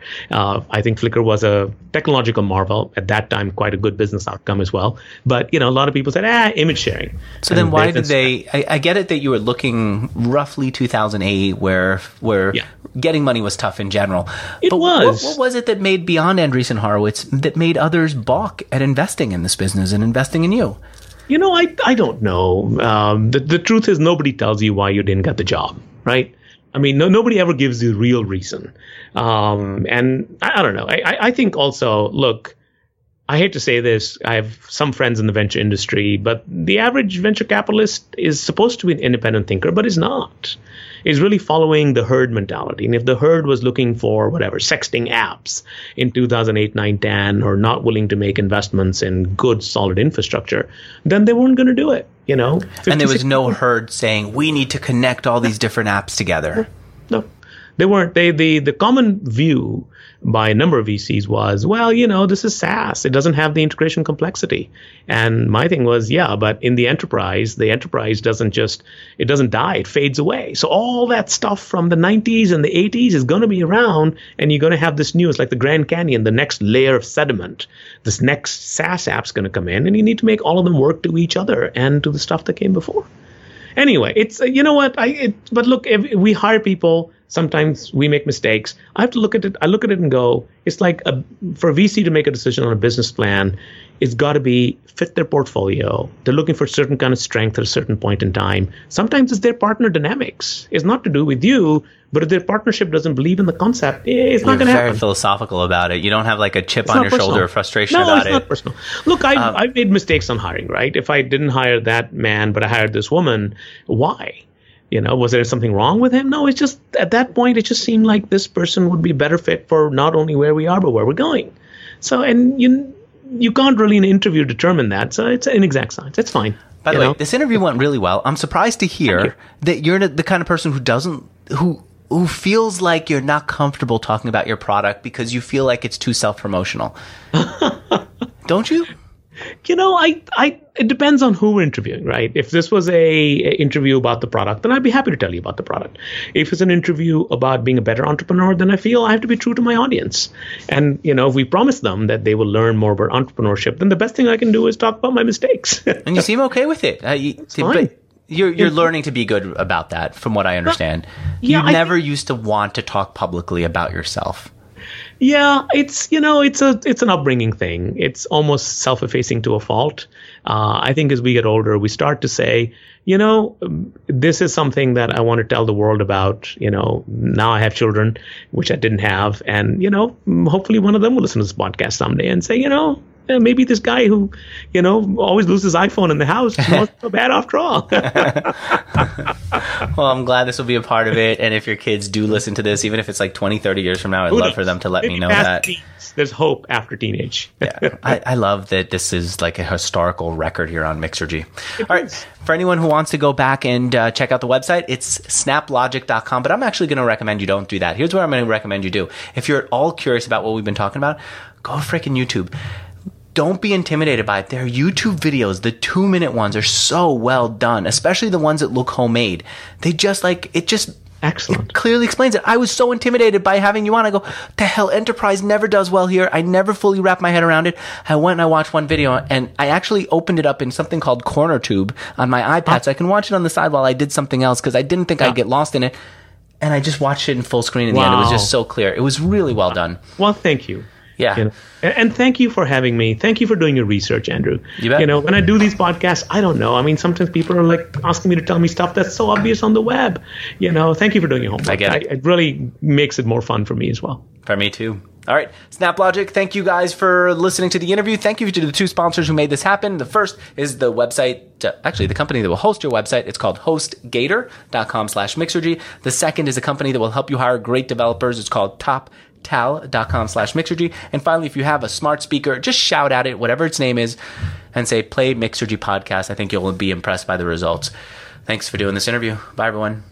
I think Flickr was a technological marvel at that time, quite a good business outcome as well. But, you know, a lot of people said, image sharing. So then why did they, I get it that you were looking roughly 2008 where getting money was tough in general. But was. What was it that made beyond Andreessen Horowitz that made others balk at investing in this business and investing in you? You know, I don't know. The truth is nobody tells you why you didn't get the job, right? I mean, nobody ever gives you the real reason. And I don't know. I think also, look, I hate to say this. I have some friends in the venture industry, but the average venture capitalist is supposed to be an independent thinker, but is not. Is really following the herd mentality. And if the herd was looking for whatever, sexting apps in 2008, 9, 10, or not willing to make investments in good, solid infrastructure, then they weren't going to do it, you know? And there was no herd saying, we need to connect all these different apps together. No, they weren't. The common view by a number of VCs was, well, this is SaaS. It doesn't have the integration complexity. And my thing was, yeah, but in the enterprise doesn't die, it fades away. So all that stuff from the 90s and the 80s is going to be around, and you're going to have this new, it's like the Grand Canyon, the next layer of sediment. This next SaaS app's going to come in, and you need to make all of them work to each other and to the stuff that came before. Anyway, it's, but look, if we hire people, sometimes we make mistakes. I look at it and go, it's like for a VC to make a decision on a business plan, it's got to fit their portfolio. They're looking for a certain kind of strength at a certain point in time. Sometimes it's their partner dynamics. It's not to do with you, but if their partnership doesn't believe in the concept, it's not going to happen. You're very philosophical about it. You don't have like a chip on your shoulder or frustration about it. No, it's not personal. Look, I've made mistakes on hiring, right? If I didn't hire that man, but I hired this woman, why? Was there something wrong with him? No, it's just at that point, it just seemed like this person would be a better fit for not only where we are, but where we're going. So, and you can't really in an interview determine that. So it's an inexact science. It's fine. By the way, this interview went really well. I'm surprised to hear that you're the kind of person who feels like you're not comfortable talking about your product because you feel like it's too self-promotional. Don't you? It depends on who we're interviewing, right? If this was a interview about the product, then I'd be happy to tell you about the product. If it's an interview about being a better entrepreneur, then I feel I have to be true to my audience. And, if we promise them that they will learn more about entrepreneurship, then the best thing I can do is talk about my mistakes. And you seem okay with it. It's fine. But you're learning to be good about that, from what I understand. You never used to want to talk publicly about yourself. Yeah, it's an upbringing thing. It's almost self-effacing to a fault. I think as we get older, we start to say, this is something that I want to tell the world about. Now I have children, which I didn't have, and hopefully one of them will listen to this podcast someday and say, maybe this guy who, always loses his iPhone in the house is not so bad after all. Well, I'm glad this will be a part of it. And if your kids do listen to this, even if it's like 20, 30 years from now, I'd love for them to let me know that. There's hope after teenage. Yeah, I love that this is like a historical record here on Mixergy. All right. For anyone who wants to go back and check out the website, it's snaplogic.com. But I'm actually going to recommend you don't do that. Here's what I'm going to recommend you do. If you're at all curious about what we've been talking about, go freaking YouTube. Don't be intimidated by it. Their YouTube videos, the 2-minute ones, are so well done, especially the ones that look homemade. They just excellent. It clearly explains it. I was so intimidated by having you on. I go, the hell, enterprise never does well here. I never fully wrap my head around it. I went and I watched one video, and I actually opened it up in something called CornerTube on my iPad, so I can watch it on the side while I did something else, because I didn't think I'd get lost in it. And I just watched it in full screen in the end. It was just so clear. It was really well done. Well, thank you. Yeah. And thank you for having me. Thank you for doing your research, Andrew. You bet. When I do these podcasts, I don't know. I mean, sometimes people are like asking me to tell me stuff that's so obvious on the web. Thank you for doing your homework. I get it. It really makes it more fun for me as well. For me too. All right, SnapLogic, thank you guys for listening to the interview. Thank you to the two sponsors who made this happen. The first is the website, the company that will host your website. It's called hostgator.com/Mixergy. The second is a company that will help you hire great developers. It's called TopTal.com/Mixergy. And finally, if you have a smart speaker, just shout at it, whatever its name is, and say, play Mixergy podcast. I think you'll be impressed by the results. Thanks for doing this interview. Bye, everyone.